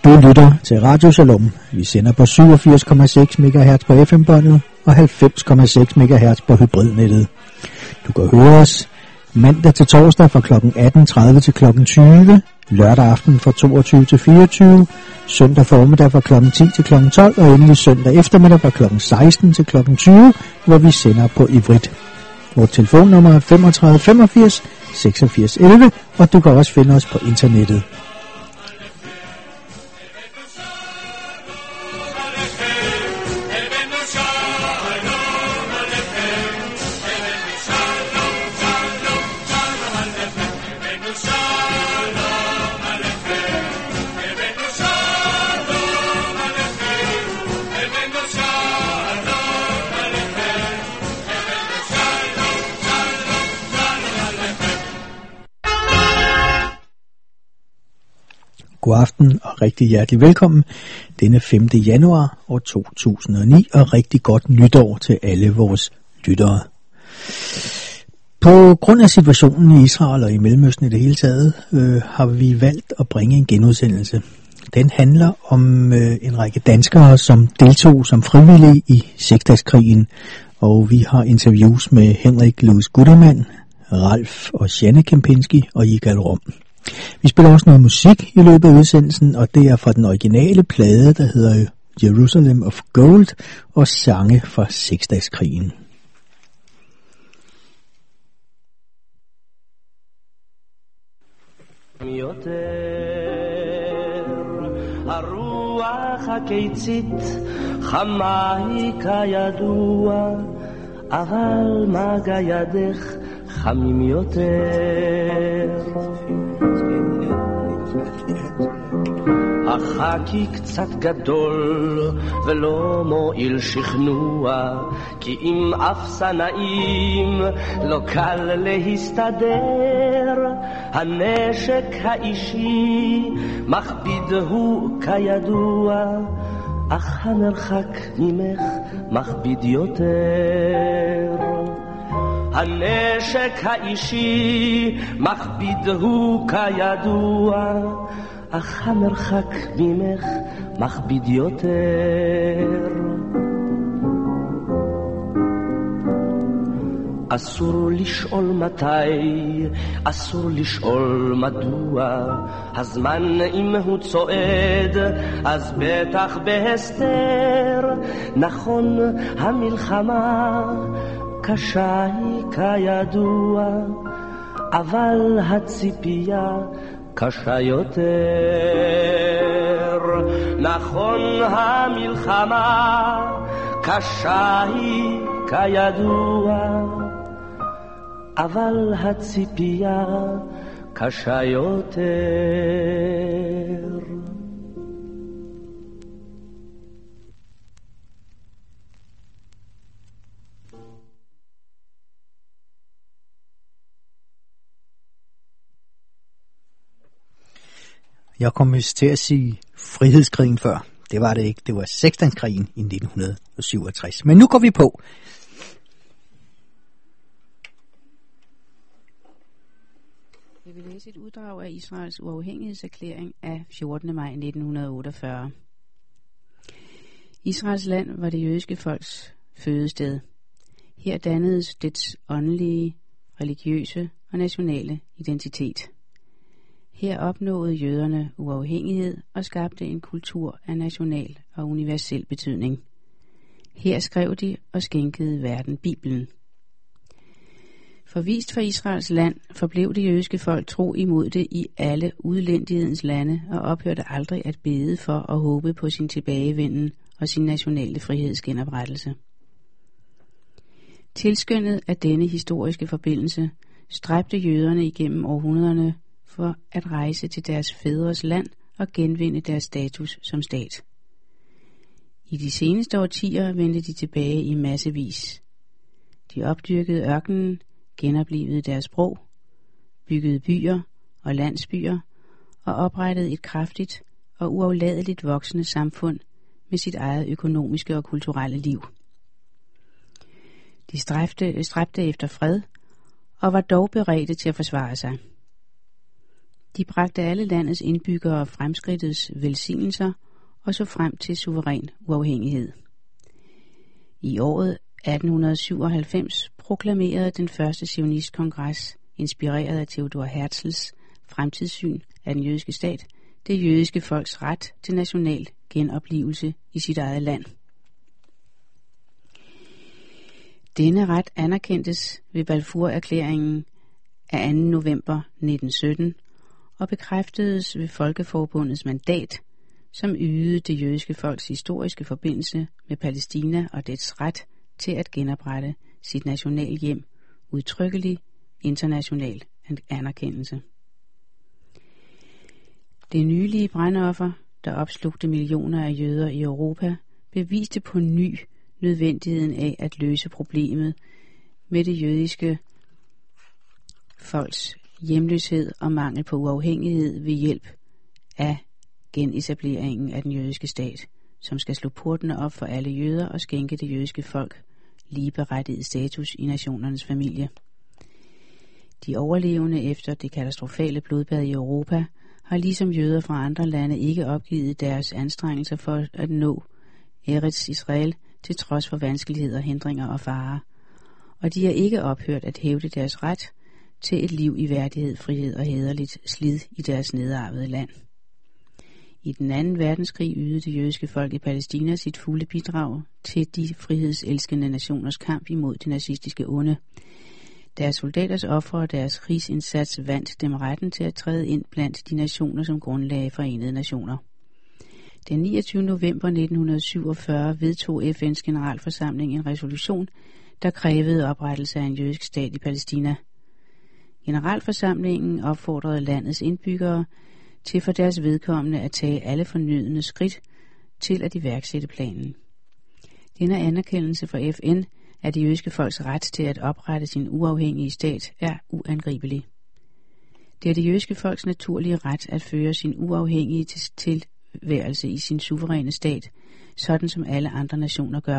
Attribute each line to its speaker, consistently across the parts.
Speaker 1: Du lytter til Radio Shalom. Vi sender på 87,6 MHz på FM-båndet og 90,6 MHz på hybridnettet. Du kan høre os mandag til torsdag fra kl. 18.30 til kl. 20, lørdag aften fra 22 til 24, søndag formiddag fra kl. 10 til kl. 12 og endelig søndag eftermiddag fra kl. 16 til kl. 20, hvor vi sender på ivrit. Vores telefonnummer er 35 85 86 11, og du kan også finde os på internettet. God aften og rigtig hjertelig velkommen denne 5. januar år 2009 og rigtig godt nytår til alle vores lyttere. På grund af situationen i Israel og i Mellemøsten i det hele taget, har vi valgt at bringe en genudsendelse. Den handler om en række danskere, som deltog som frivillige i Seksdagskrigen, og vi har interviews med Henrik Louis Gutermann, Ralf og Janne Kempinski og Yigal Rom. Vi spiller også noget musik i løbet af udsendelsen, og det er fra den originale plade, der hedder Jerusalem of Gold, og sange fra Seksdagskrigen.
Speaker 2: הרוח הקיצית חמה היא כידוע, אבל מגע ידך חמים יותר. החכי קצת גדול ולא מועיל שכנוע, כי עם אפסנאים לא קל להסתדר. הנשק האישי מכביד הוא כידוע, אך המרחק ממך מכביד יותר. הנשק האישי מכביד הוא כידוע, אך המרחק ממך מכביד יותר. אסור לשאול מתי, אסור לשאול מדוע, הזמן אם הוא צועד אז בטח בהסתר. נכון המלחמה קשה היא כידוע, אבל הציפייה קשה יותר. נכון המלחמה קשה היא כידוע, אבל הציפייה קשה יותר.
Speaker 1: Jeg kom til at sige frihedskrigen før. Det var det ikke. Det var Seksdagskrigen i 1967. Men nu går vi på.
Speaker 3: Jeg vil læse et uddrag af Israels uafhængighedserklæring af 14. maj 1948. Israels land var det jødiske folks fødested. Her dannedes dets åndelige, religiøse og nationale identitet. Her opnåede jøderne uafhængighed og skabte en kultur af national og universel betydning. Her skrev de og skænkede verden Bibelen. Forvist fra Israels land forblev det jødiske folk tro imod det i alle udlændighedens lande og ophørte aldrig at bede for og håbe på sin tilbagevenden og sin nationale frihedsgenoprettelse. Tilskyndet af denne historiske forbindelse stræbte jøderne igennem århundrederne for at rejse til deres fædres land og genvinde deres status som stat. I de seneste årtier vendte de tilbage i massevis. De opdyrkede ørkenen, genoplivede deres sprog, byggede byer og landsbyer og oprettede et kraftigt og uafladeligt voksende samfund med sit eget økonomiske og kulturelle liv. De stræbte efter fred og var dog beredte til at forsvare sig. De bragte alle landets indbyggere fremskridtets velsignelser og så frem til suveræn uafhængighed. I året 1897 proklamerede den første zionistkongres, inspireret af Theodor Herzls fremtidssyn af den jødiske stat, det jødiske folks ret til national genoplivelse i sit eget land. Denne ret anerkendtes ved Balfour-erklæringen af 2. november 1917 og bekræftedes ved Folkeforbundets mandat, som ydede det jødiske folks historiske forbindelse med Palæstina og dets ret til at genoprette sit nationalhjem udtrykkelig international anerkendelse. Det nylige brandoffer, der opslugte millioner af jøder i Europa, beviste på ny nødvendigheden af at løse problemet med det jødiske folks hjemløshed og mangel på uafhængighed ved hjælp af genetableringen af den jødiske stat, som skal slå portene op for alle jøder og skænke det jødiske folk ligeberettiget status i nationernes familie. De overlevende efter det katastrofale blodbad i Europa har ligesom jøder fra andre lande ikke opgivet deres anstrengelser for at nå Eretz Israel til trods for vanskeligheder, hindringer og farer, og de har ikke ophørt at hævde deres ret til et liv i værdighed, frihed og hæderligt slid i deres nedarvede land. I den anden verdenskrig ydede det jødiske folk i Palæstina sit fulde bidrag til de frihedselskende nationers kamp imod det nazistiske onde. Deres soldaters ofre og deres krigsindsats vandt dem retten til at træde ind blandt de nationer, som grundlagde Forenede Nationer. Den 29. november 1947 vedtog FN's generalforsamling en resolution, der krævede oprettelse af en jødisk stat i Palæstina. Generalforsamlingen opfordrede landets indbyggere til for deres vedkommende at tage alle fornødne skridt til at iværksætte planen. Denne anerkendelse fra FN af det jødiske folks ret til at oprette sin uafhængige stat er uangribelig. Det er det jødiske folks naturlige ret at føre sin uafhængige tilværelse i sin suveræne stat, sådan som alle andre nationer gør.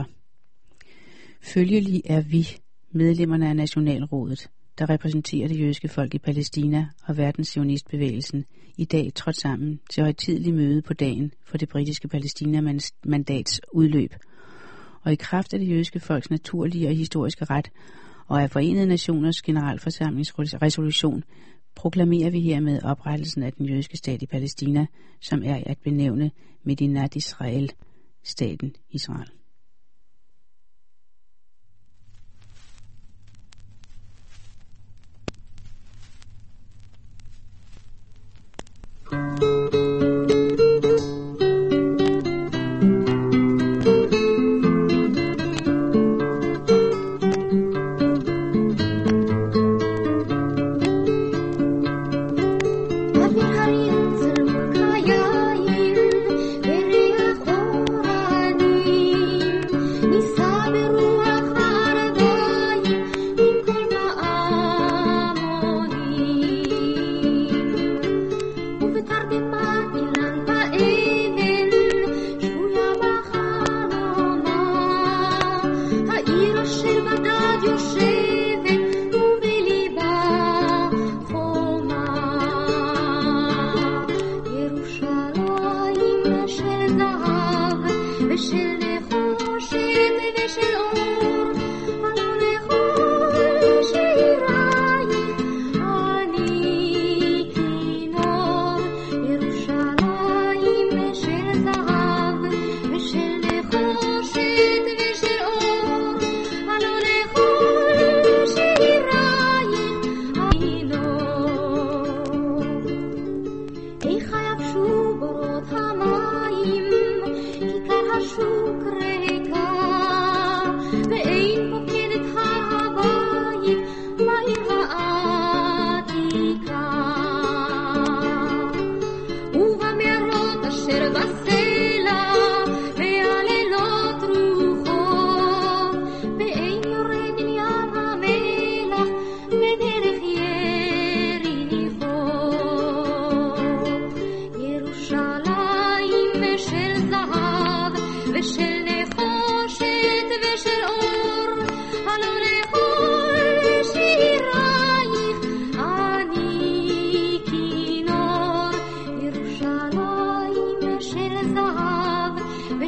Speaker 3: Følgelig er vi, medlemmerne af Nationalrådet, der repræsenterer det jødiske folk i Palæstina og verdenszionistbevægelsen, i dag trådt sammen til højtidelig møde på dagen for det britiske Palæstina-mandats udløb, og i kraft af det jødiske folks naturlige og historiske ret og af Forenede Nationers generalforsamlingsresolution proklamerer vi hermed oprettelsen af den jødiske stat i Palæstina, som er at benævne Medinat Israel, staten Israel.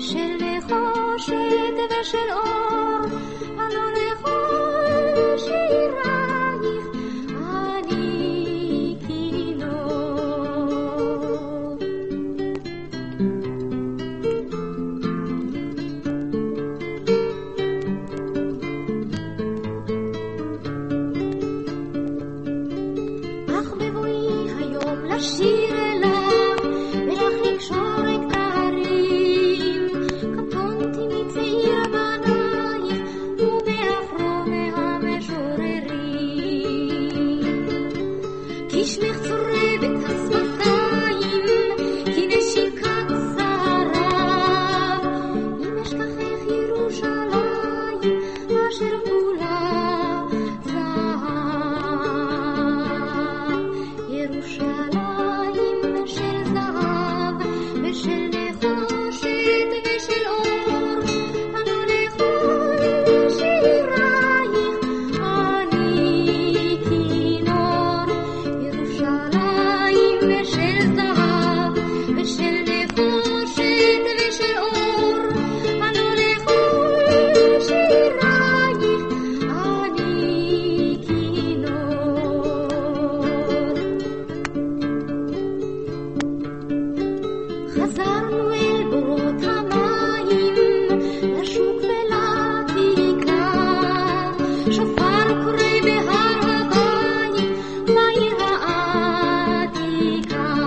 Speaker 4: של נחושת ושל אור, הלא לכל שירייך אני כינור. אך בבואי היום לשיר אליו ולך לקשור את ההרים, קטונתי מצעיר בנייך ובאחרון המשוררים. כי שמך צורבת השפתיים, כי נשיקה קצרה, אם אשכחך ירושלים אשר כולה זהב. ירושלים של זהב ושל נחושת ושל אור, הלא לכל שירייך אני כינור. ירושלים של זהב ושל נחושת ושל אור, הלא לכל שירייך אני כינור. חזרנו אל בורות המים, לשוק ולכיכר, שופר קורא בהר הגיא, בעיר העתיקה.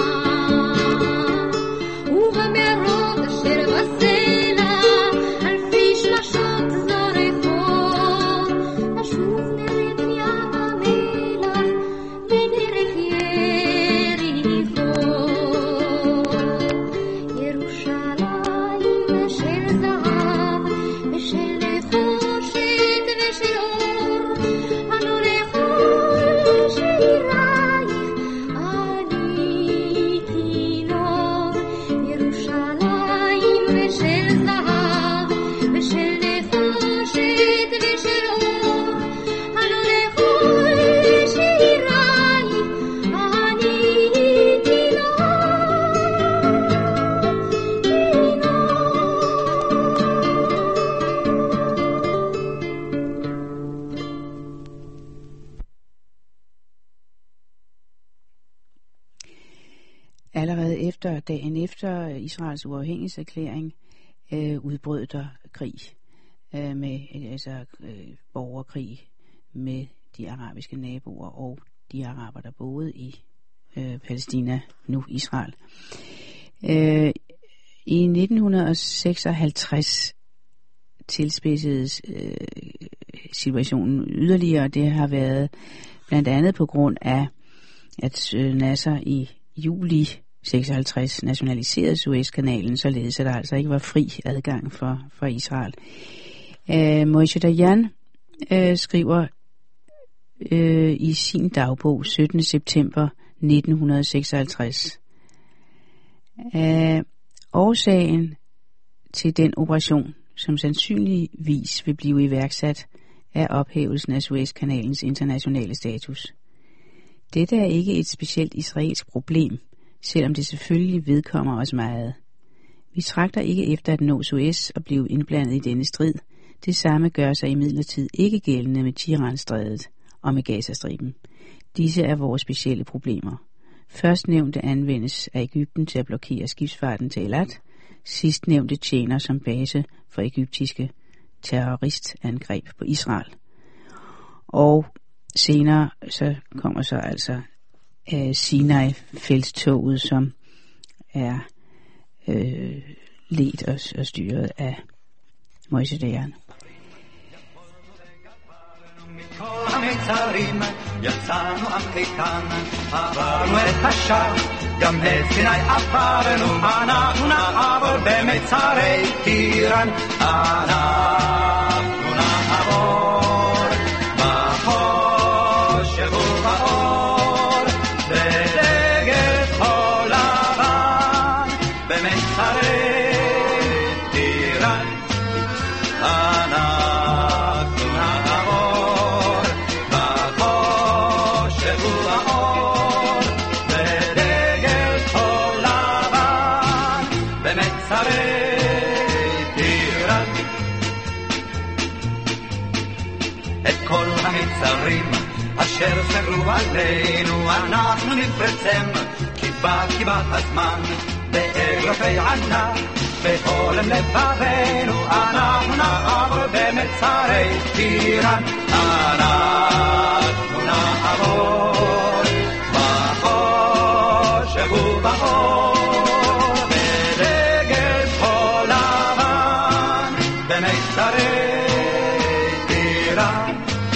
Speaker 4: ובמרוד אשר בסלע, אלפי שמשות זורחות, נשוב נרד מים המלח בדרך יריחו. ירושלים של זהב ושל נחושת ושל אור, הלא לכל שירייך אני כינור. ירושלים של זהב ושל נחושת ושל אור, הלא לכל שירייך אני כינור.
Speaker 3: Allerede efter dagen efter Israels uafhængighedserklæring udbrød der krig med borgerkrig med de arabiske naboer og de araber, der boede i Palæstina, nu Israel. I 1956 tilspidsedes situationen yderligere. Det har været blandt andet på grund af, at Nasser i juli 56 nationaliserede Suezkanalen, således at der altså ikke var fri adgang for Israel. Moshe Dayan skriver i sin dagbog 17. september 1956, årsagen til den operation, som sandsynligvis vil blive iværksat, er ophævelsen af Suezkanalens internationale status. Dette er ikke et specielt israelsk problem, selvom det selvfølgelig vedkommer os meget. Vi tragter ikke efter at nå Suez og blive indblandet i denne strid. Det samme gør sig imidlertid ikke gældende med Tiranstrædet og med Gazastriben. Disse er vores specielle problemer. Førstnævnte anvendes af Egypten til at blokere skibsfarten til Eilat. Sidstnævnte tjener som base for egyptiske terroristangreb på Israel. Og senere så kommer så altså Sinai-felttoget, som er ledt og styret af Moshe Dayan.
Speaker 5: כל המצרים יצאנו עם איתן, עברנו את השער, גם את סיני עברנו, אנחנו נעבור במצרי טירן, אנחנו נעבור בחושך ובאור, בדגל כל לבן, במצרי טירן, אנחנו נעבור בחושך ובאור, בדגל כל לבן, במצרי המצרים אשר סגרו עלינו אנחנו נפרצם כי בא הזמן באגרופי ענק בהולם לבבינו אנחנו נעבור במצרי טיראן אנחנו נעבור בחושך ובאור בדגל כל לבן במצרי טיראן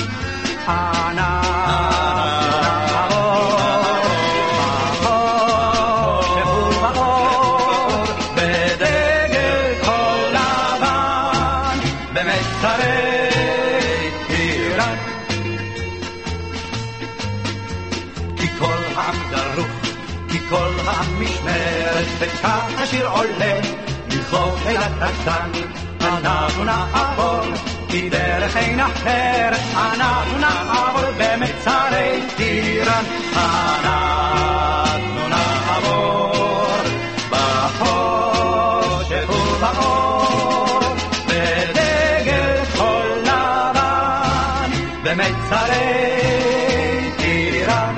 Speaker 5: כל המשמרת וכך השיר עולה מלכות אל הקטן אנחנו נעבור כי דרך אין אחרת אנחנו נעבור במצרי טיראן אנחנו נעבור בחושך ובאור בדגל כל לבן במצרי טיראן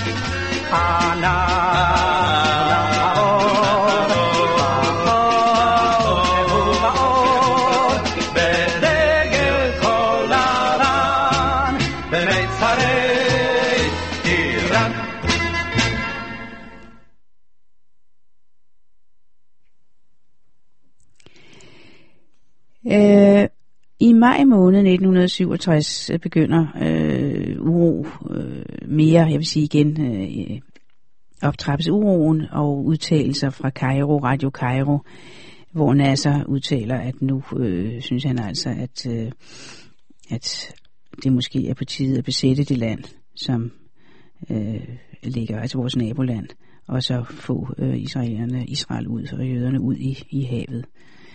Speaker 3: I maj måned 1967 begynder uro mere, jeg vil sige igen, optrappes uroen og udtalelser fra Kairo, Radio Kairo, hvor Nasser udtaler, at nu synes han altså, at det måske er på tide at besætte det land, som ligger, altså vores naboland, og så få Israel ud og jøderne ud i havet.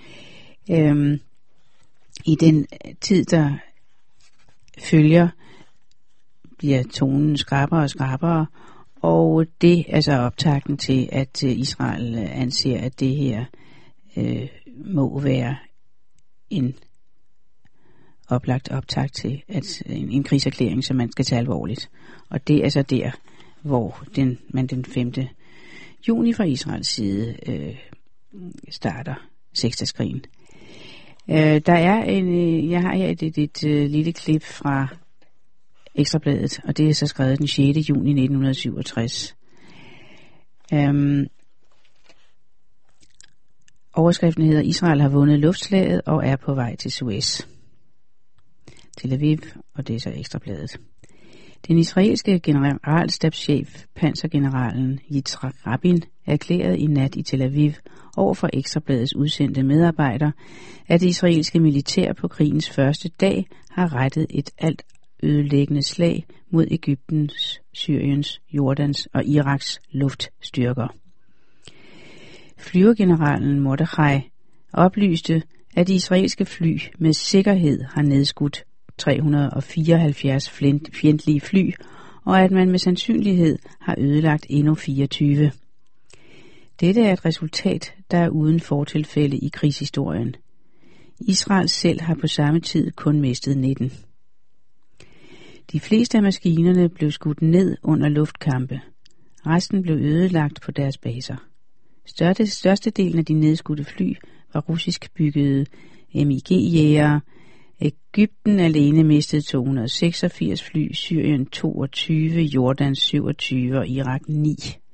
Speaker 3: I den tid, der følger, bliver tonen skarpere og skarpere, og det er så optakten til, at Israel anser, at det her må være en oplagt optakt til at en krigserklæring, som man skal tage alvorligt. Og det er så der, hvor man den 5. juni fra Israels side starter seksdagskrigen. Der er jeg har her et lille klip fra Ekstrabladet, og det er så skrevet den 6. juni 1967. Overskriften hedder: Israel har vundet luftslaget og er på vej til Suez. Tel Aviv, og det er så Ekstrabladet. Den israelske generalstabschef, pansergeneralen Yitzhak Rabin, erklærede i nat i Tel Aviv over for Ekstrabladets udsendte medarbejder, at det israelske militær på krigens første dag har rettet et alt ødelæggende slag mod Egyptens, Syriens, Jordans og Iraks luftstyrker. Flyvergeneralen Mordechai oplyste, at de israelske fly med sikkerhed har nedskudt 374 fjendtlige fly, og at man med sandsynlighed har ødelagt endnu 24. Dette er et resultat, der er uden fortilfælde i krigshistorien. Israel selv har på samme tid kun mistet 19. De fleste af maskinerne blev skudt ned under luftkampe. Resten blev ødelagt på deres baser. Størstedelen af de nedskudte fly var russisk byggede MiG-jægere. Egypten alene mistede 286 fly, Syrien 22, Jordan 27 og Irak 9.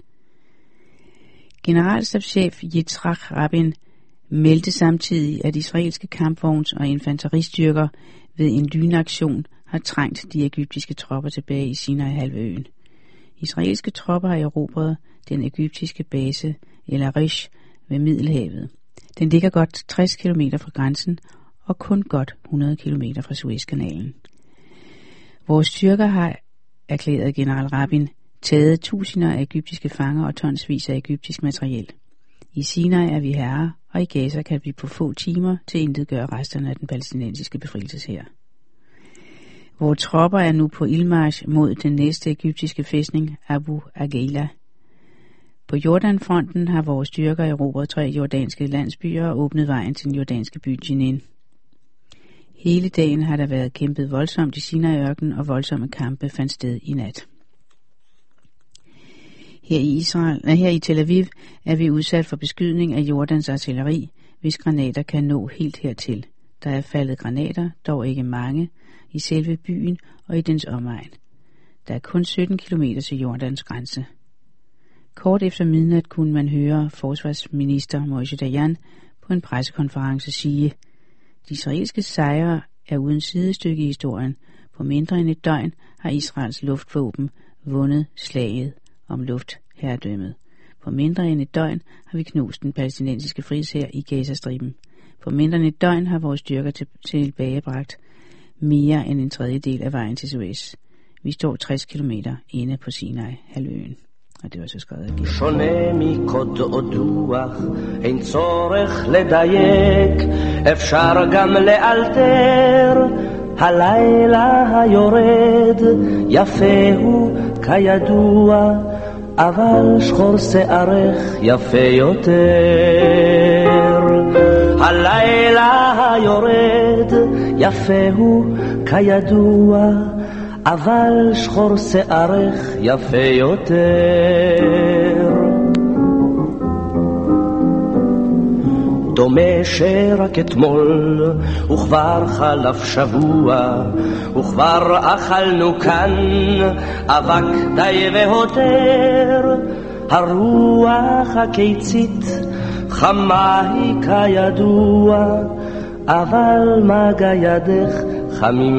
Speaker 3: Generalstabschef Yitzhak Rabin meldte samtidig, at israelske kampvogns- og infanteristyrker ved en lynaktion har trængt de egyptiske tropper tilbage i Sinai-halvøen. Israelske tropper har erobret den egyptiske base El Arish ved Middelhavet. Den ligger godt 60 km fra grænsen og kun godt 100 km fra Suezkanalen. Vores styrker har, erklærede general Rabin, taget tusinder af egyptiske fanger og tonsvis af egyptisk materiel. I Sinai er vi herrer, og i Gaza kan vi på få timer tilintetgøre resterne af den palæstinensiske befrielseshær. Vores tropper er nu på ildmarch mod den næste egyptiske fæstning, Abu Agheila. På Jordanfronten har vores styrker erobret 3 jordanske landsbyer og åbnet vejen til den jordanske by Jenin. Hele dagen har der været kæmpet voldsomt i Sinai-ørkenen, og voldsomme kampe fandt sted i nat. Her i Tel Aviv er vi udsat for beskydning af Jordans artilleri, hvis granater kan nå helt hertil. Der er faldet granater, dog ikke mange, i selve byen og i dens omegn. Der er kun 17 kilometer til Jordans grænse. Kort efter midnat kunne man høre forsvarsminister Moshe Dayan på en pressekonference sige: de israelske sejre er uden sidestykke i historien. På mindre end et døgn har Israels luftvåben vundet slaget om luftherredømmet. På mindre end et døgn har vi knust den palæstinensiske frihedshær i Gazastriben. På mindre end et døgn har vores styrker tilbagebragt mere end en tredjedel af vejen til Suez. Vi står 60 kilometer inde på Sinai-halvøen. Og det var så skrevet igen.
Speaker 2: שונה מקוד או דוח, אין צורך לדייק, אפשר גם לאלתר. הלילה היורד יפה הוא כידוע, אבל שחור שערך יפה יותר. הלילה היורד יפה הוא כידוע, אבל שחור שערך יפה יותר. דומה שרק אתמול וכבר חלף שבוע וכבר אכלנו כאן אבק די והותר. הרוח הקיצית חמה היא כידוע, אבל מגע ידך חמים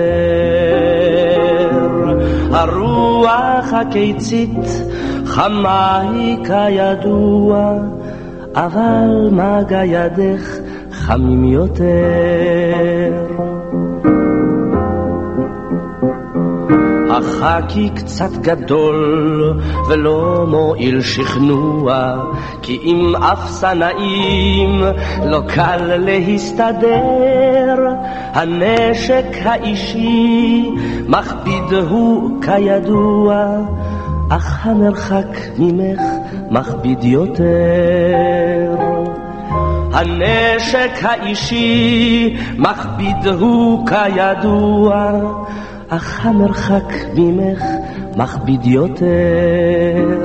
Speaker 2: יותר. הרוח הקיצית חמה היא כידוע, אבל מגע ידך חמים יותר. החכי קצת גדול ולא מועיל שכנוע, כי עם אפסנאים לא קל להסתדר. הנשק האישי מכביד הוא כידוע, אך המרחק ממך מכביד יותר. הנשק האישי מכביד הוא כידוע, אך המרחק ממך מכביד יותר.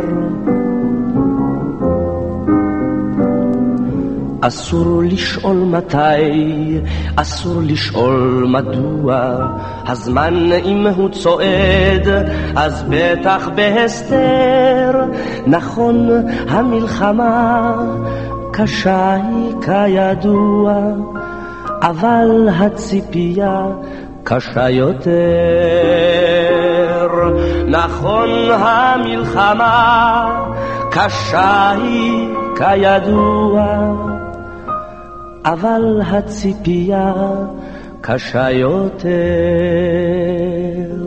Speaker 2: אסור לשאול מתי, אסור לשאול מדוע, הזמן אם הוא צועד אז בטח בהסתר. נכון המלחמה קשה היא כידוע, אבל הציפייה קשה יותר. נכון המלחמה קשה היא כידוע, אבל הציפייה קשה יותר.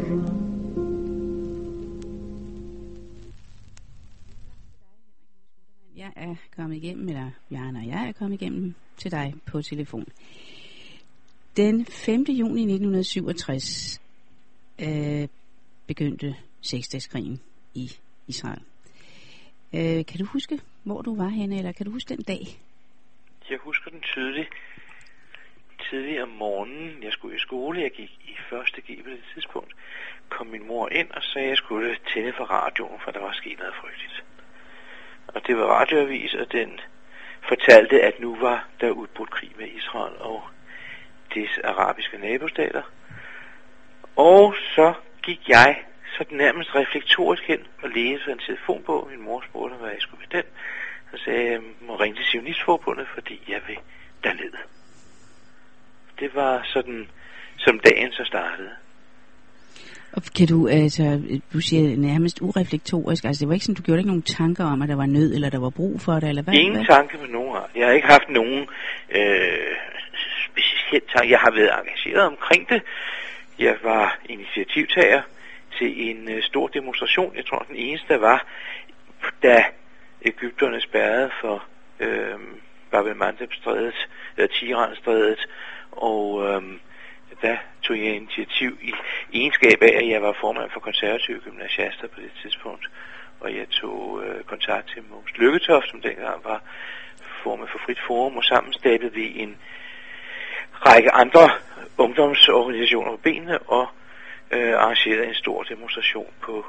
Speaker 3: Jeg er kommet igennem, eller Bjarne og jeg er kommet igennem til dig på telefon. Den 5. juni 1967 begyndte seksdageskrigen i Israel. Kan du huske, hvor du var henne, eller kan du huske den dag?
Speaker 6: Jeg husker den tydeligt. Tidlig om morgenen, jeg skulle i skole, jeg gik i 1. G på det tidspunkt, kom min mor ind og sagde, at jeg skulle tænde for radioen, for der var sket noget frygteligt. Og det var radioavis, og den fortalte, at nu var der udbrudt krig med Israel og dets arabiske nabostater. Og så gik jeg sådan nærmest reflektorisk hen og læste en telefonbog. Min mor spurgte, hvad jeg skulle med den. Så sagde jeg, jeg må ringe til Zionistforbundet, fordi jeg vil derned. Det var sådan, som dagen så startede.
Speaker 3: Og kan du, altså, du siger nærmest ureflektorisk, altså det var ikke sådan, du gjorde ikke nogen tanker om, at der var nød, eller der var brug for det, eller hvad?
Speaker 6: Ingen tanke på nogen art. Jeg har ikke haft nogen speciel tanke. Jeg har været engageret omkring det. Jeg var initiativtager til en stor demonstration. Jeg tror, den eneste der var, da Egypterne spærrede for Bab el-Mandeb-strædet, Tiran-strædet, og der tog jeg initiativ i egenskab af, at jeg var formand for konservative gymnasiaster på det tidspunkt, og jeg tog kontakt til Mogens Lykketoft, som dengang var formand for Frit Forum, og sammen stablede vi en række andre ungdomsorganisationer på benene og arrangerede en stor demonstration på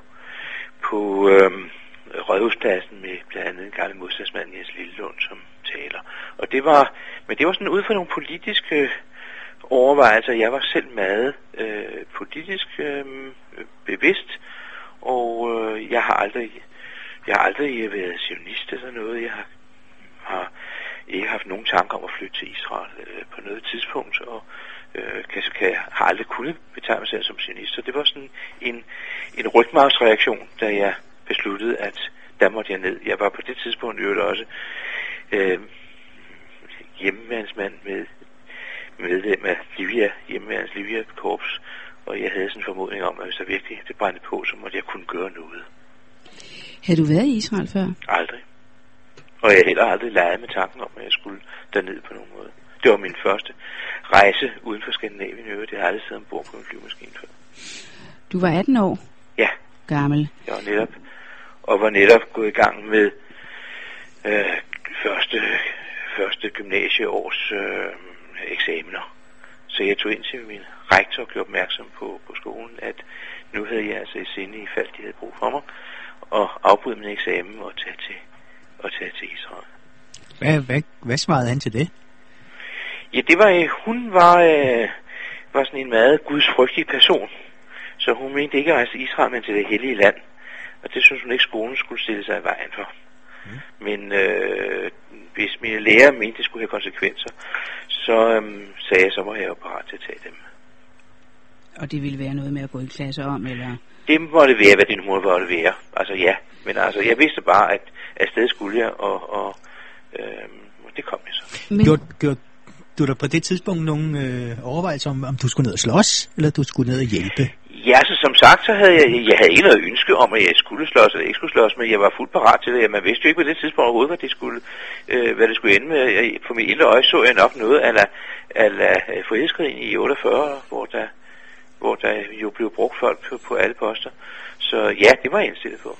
Speaker 6: Rådhuspladsen med blandt andet en gammel modstandsmand, Jens Lillelund, som taler. Og det var sådan ud fra nogle politiske overvejelser. Jeg var selv meget politisk bevidst, og jeg har aldrig været zionist eller noget. Jeg har ikke haft nogen tanker om at flytte til Israel på noget tidspunkt, og har aldrig kunnet betegne mig selv som zionist. Så det var sådan en rygmarvsreaktion, da jeg besluttede, at der måtte jeg ned. Jeg var på det tidspunkt også hjemmeværnsmand med medlem af hjemmeværns Livia-korps, og jeg havde sådan en formodning om, at hvis der virkelig det brændte på, så måtte jeg kunne gøre noget.
Speaker 3: Havde du været i Israel før?
Speaker 6: Aldrig. Og jeg heller aldrig leget med tanken om, at jeg skulle derned på nogen måde. Det var min første rejse uden for Skandinavien. Det har aldrig siddet ombord på en flyvemaskine før.
Speaker 3: Du var 18 år?
Speaker 6: Ja.
Speaker 3: Gammel?
Speaker 6: Jeg var netop gået i gang med første gymnasieårs eksamener. Så jeg tog ind til min rektor og gjorde opmærksom på skolen, at nu havde jeg altså i sinde, i fald de havde brug for mig, og afbryde min eksamen og tage til Israel.
Speaker 1: Hvad svarede han til det?
Speaker 6: Ja, hun var sådan en meget gudsfrygtig person. Så hun mente ikke at rejse til Israel, men til det hellige land. Og det synes hun ikke, skolen skulle stille sig i vejen for. Men hvis mine lærere mente, det skulle have konsekvenser, så sagde jeg, så var jeg jo parat til at tage dem.
Speaker 3: Og det ville være noget med at gå i klasse om, eller? Det
Speaker 6: måtte være, hvad din mor måtte være. Altså ja, men altså jeg vidste bare, at afsted skulle jeg, og det kom jeg så.
Speaker 1: Gjorde du der på det tidspunkt nogle overvejelser om du skulle ned og slås, eller du skulle ned og hjælpe?
Speaker 6: Ja, så som sagt, så havde jeg havde ikke noget ønske om, at jeg skulle slås eller ikke skulle slås, men jeg var fuldt parat til det. Man vidste jo ikke på det tidspunkt overhovedet, hvad det skulle ende med. På mit lille øje så jeg nok noget ala frihedskrigen i 48, hvor der jo blev brugt folk på alle poster. Så ja, det var jeg indstillet på.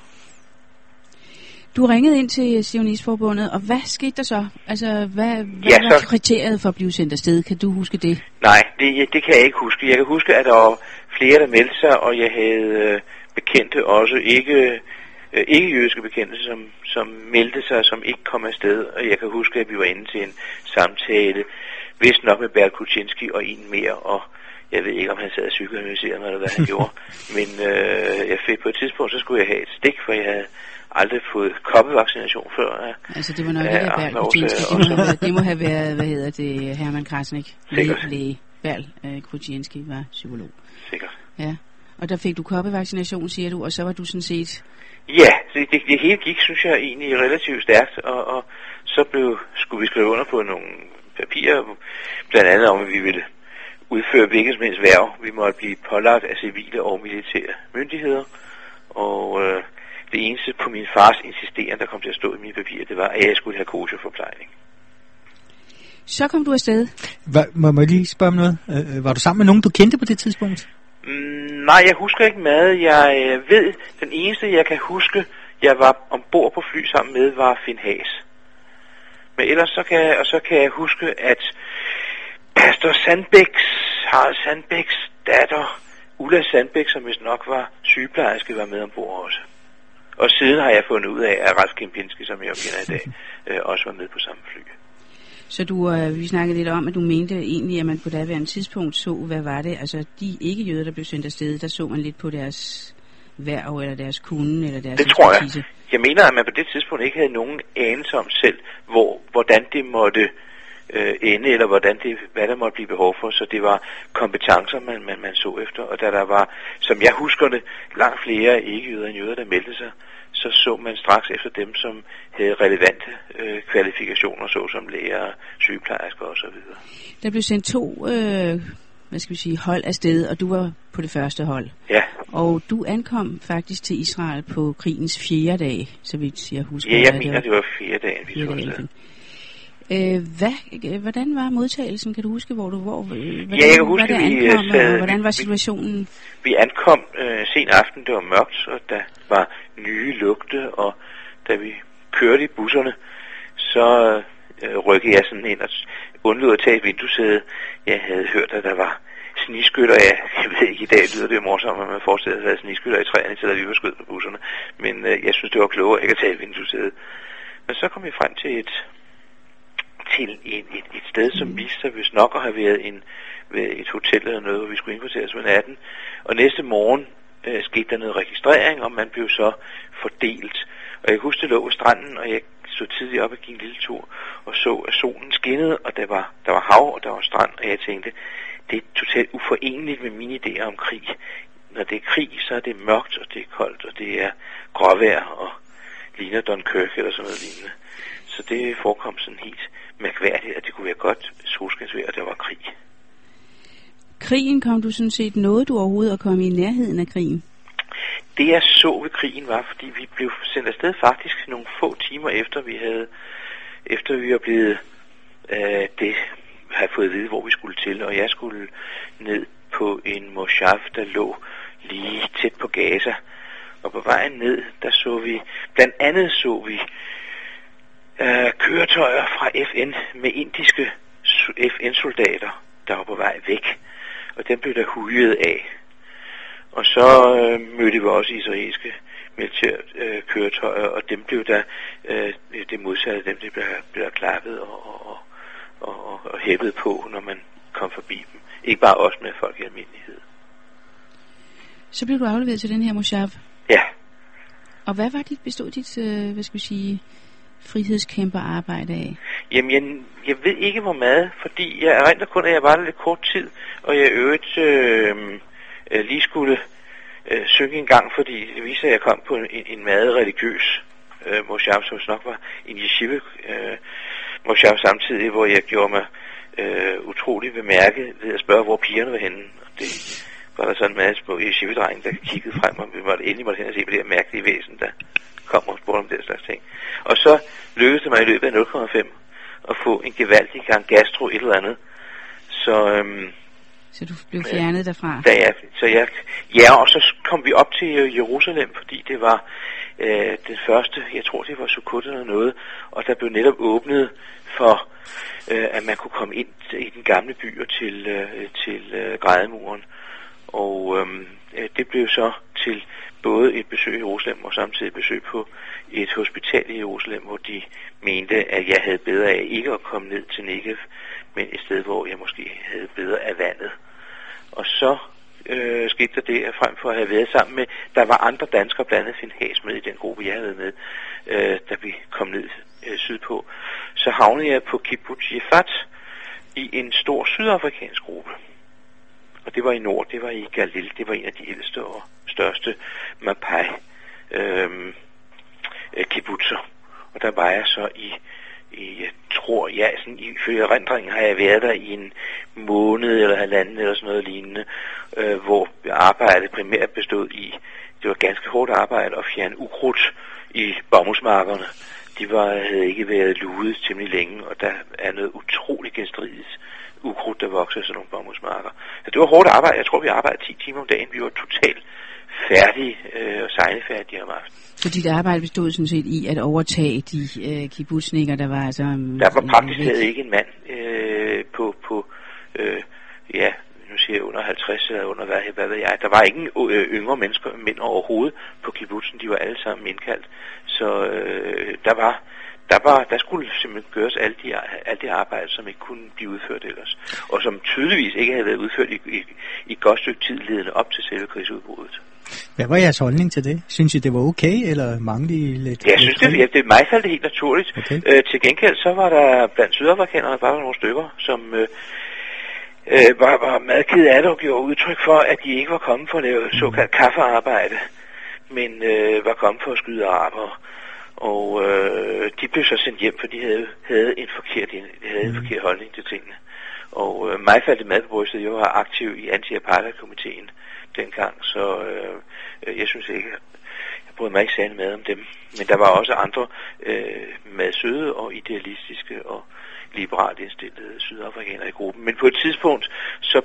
Speaker 3: Du ringede ind til Zionistforbundet, og hvad skete der så? Altså, hvad var kriteriet for at blive sendt afsted? Kan du huske det?
Speaker 6: Nej, det kan jeg ikke huske. Jeg kan huske, at der var flere, der meldte sig, og jeg havde bekendte også, ikke jødiske bekendte, som meldte sig, som ikke kom afsted. Og jeg kan huske, at vi var inde til en samtale, vist nok med Bertel Kuczynski og en mere, og jeg ved ikke, om han sad og psykoanalyserede mig, eller hvad han gjorde. Men jeg fik på et tidspunkt, så skulle jeg have et stik, for jeg havde aldrig fået koppevaccination før.
Speaker 3: Altså det var nok ikke Bertel Kuczynski. Det må have været, Herman Krasnik, læge. Bertel Kuczynski var psykolog.
Speaker 6: Sikkert.
Speaker 3: Ja. Og der fik du koppevaccination, siger du, og så var du sådan set...
Speaker 6: Ja, det hele gik, synes jeg, egentlig relativt stærkt, og så skulle vi skrive under på nogle papirer, blandt andet om, at vi ville udføre hvilket som helst hverv. Vi måtte blive pålagt af civile og militære myndigheder, og det eneste på min fars insisteren, der kom til at stå i mine papirer, det var, at jeg skulle have kosherforplejning.
Speaker 3: Så kom du afsted.
Speaker 1: Må jeg lige spørge om noget? Var du sammen med nogen, du kendte på det tidspunkt?
Speaker 6: Nej, jeg husker ikke meget. Jeg ved, den eneste, jeg kan huske, jeg var ombord på fly sammen med, var Finn Haas. Men ellers så kan jeg huske, at pastor Harald Sandbæks datter, Ulla Sandbæk, som vist nok var sygeplejerske, var med ombord også. Og siden har jeg fundet ud af, at Ralf Kempinski, som jeg jo kender i dag, også var med på samme fly.
Speaker 3: Så vi snakkede lidt om, at du mente egentlig, at man på daværende tidspunkt så, hvad var det? Altså de ikke-jøder, der blev sendt afsted, der så man lidt på deres hverv, eller deres kunde, eller deres...
Speaker 6: Det tror jeg. Jeg mener, at man på det tidspunkt ikke havde nogen anelse om selv, hvordan det måtte ende, eller hvad der måtte blive behov for. Så det var kompetencer, man så efter. Og da der var, som jeg husker det, langt flere ikke-jøder end jøder, der meldte sig, så man straks efter dem, som havde relevante kvalifikationer, såsom læger, sygeplejersker osv.
Speaker 3: Der blev sendt 2 hold afsted, og du var på det første hold.
Speaker 6: Ja.
Speaker 3: Og du ankom faktisk til Israel på krigens 4. dag, så vidt jeg husker.
Speaker 6: Ja, jeg mener, det var 4 dage, vi tog afsted.
Speaker 3: Hvordan var modtagelsen? Kan du huske, hvordan var situationen?
Speaker 6: Vi ankom sen aften, det var mørkt, og der var nye lugte, og da vi kørte i busserne, så rykkede jeg sådan ind og undlod at tage et vinduesæde. Jeg havde hørt, at der var snigskytter, jeg ved ikke, i dag lyder det morsomt, at man forestiller sig, at snigskytter i træerne, til at vi var skød på busserne. Men jeg synes, det var klogere ikke at tage vinduesædet. Men så kom vi frem til et sted, som viste sig vist nok at have været et hotel eller noget, hvor vi skulle indkvarteres med natten. Og næste morgen skete der noget registrering, og man blev så fordelt. Og jeg husker, det lå ved stranden, og jeg stod tidligt op og gik en lille tur, og så, at solen skinnede, og der var hav, og der var strand, og jeg tænkte, det er totalt uforeneligt med mine idéer om krig. Når det er krig, så er det mørkt, og det er koldt, og det er gråvejr, og ligner Dunkirk eller sådan noget lignende. Så det forekom sådan helt mærkværdigt, at det kunne være godt solskinsvejr, og der var krig.
Speaker 3: Krigen kom du sådan set noget, du overhovedet at komme i nærheden af krigen?
Speaker 6: Det jeg så ved krigen var, fordi vi blev sendt afsted faktisk nogle få timer efter vi var blevet havde fået at vide, hvor vi skulle til, og jeg skulle ned på en moshav, der lå lige tæt på Gaza. Og på vejen ned, der så vi, blandt andet så vi køretøjer fra FN med indiske FN-soldater, der var på vej væk. Og dem blev der hujet af. Og så mødte vi også israelske militærkøretøjer, og dem blev der det modsatte, dem det blev der klappet og hæppet på, når man kom forbi dem. Ikke bare os, med folk i almindelighed.
Speaker 3: Så blev du afleveret til den her moshav?
Speaker 6: Ja.
Speaker 3: Og hvad var bestod dit, frihedskæmperarbejde af?
Speaker 6: Jamen, jeg ved ikke hvor meget, fordi jeg erindrer kun, at jeg var der lidt kort tid, og jeg øvrigt lige skulle synge en gang, fordi det viste, at jeg kom på en meget religiøs moshav, som nok var en yeshiva moshav samtidig, hvor jeg gjorde mig utrolig bemærket ved at spørge, hvor pigerne var henne. Og det var der sådan en masse små yeshiva-drenge, der kiggede frem, og vi endelig måtte hen og se på det her mærkelige væsen, der kom og spurgte om den slags ting. Og så lykkedes det mig i løbet af 0,5 at få en gevaldig gang gastro et eller andet.
Speaker 3: Så du blev fjernet derfra?
Speaker 6: Og så kom vi op til Jerusalem, fordi det var den første, jeg tror det var Sukkot eller noget, og der blev netop åbnet for, at man kunne komme ind i den gamle by og til Grædemuren. Og det blev så til både et besøg i Jerusalem og samtidig et besøg på et hospital i Jerusalem, hvor de mente, at jeg havde bedre af ikke at komme ned til Negev, men et sted, hvor jeg måske havde bedre af vandet. Og så skete der det, at frem for at have været sammen med, der var andre danskere, blandt andet Finn Haas med i den gruppe, jeg havde med, da vi kom ned sydpå, så havnede jeg på Kibbutz Jefat i en stor sydafrikansk gruppe. Og det var i nord, det var i Galil, det var en af de ældste og største Mapai kibbutzer. Og der var jeg så jeg tror, ifølge erindringen har jeg været der i en måned eller halvanden eller sådan noget lignende, hvor arbejdet primært bestod i, det var ganske hårdt arbejde at fjerne ukrudt i bomuldsmarkerne. havde ikke været luet temmelig længe, og der er noget utroligt genstridigt ukrudt, der vokser sådan nogle bomuldsmarker. Så det var hårdt arbejde. Jeg tror, vi arbejdede 10 timer om dagen. Vi var totalt færdige og sejlefærdige om aftenen.
Speaker 3: Så dit arbejde bestod sådan set i at overtage de kibbutznikker, der var altså...
Speaker 6: Der var praktisk taget ikke en mand nu siger jeg under 50 eller under hvad ved jeg. Der var ingen yngre mænd overhovedet på kibbutzen. De var alle sammen indkaldt. Så der skulle simpelthen gøres alt det arbejde, som ikke kunne blive udført ellers. Og som tydeligvis ikke havde været udført i et godt stykke tid ledende op til selve krigsudbruddet.
Speaker 1: Hvad var jeres holdning til det? Synes I, det var okay, eller manglede I lidt?
Speaker 6: Jeg synes, det mig faldt det helt naturligt. Okay. Til gengæld så var der blandt sydafrikanerne bare nogle stykker, som var meget ked af det og gjorde udtryk for, at de ikke var kommet for at lave såkaldt kaffearbejde, men var kommet for at skyde arabere. Og de blev så sendt hjem, for de havde en forkert holdning til tingene. Og mig faldt det mad på brystet. Jeg var aktiv i anti-apartheid-komiteen dengang, så jeg synes ikke, jeg brød mig ikke særlig meget om dem. Men der var også andre med søde og idealistiske og liberalt indstillede sydafrikanere i gruppen. Men på et tidspunkt, så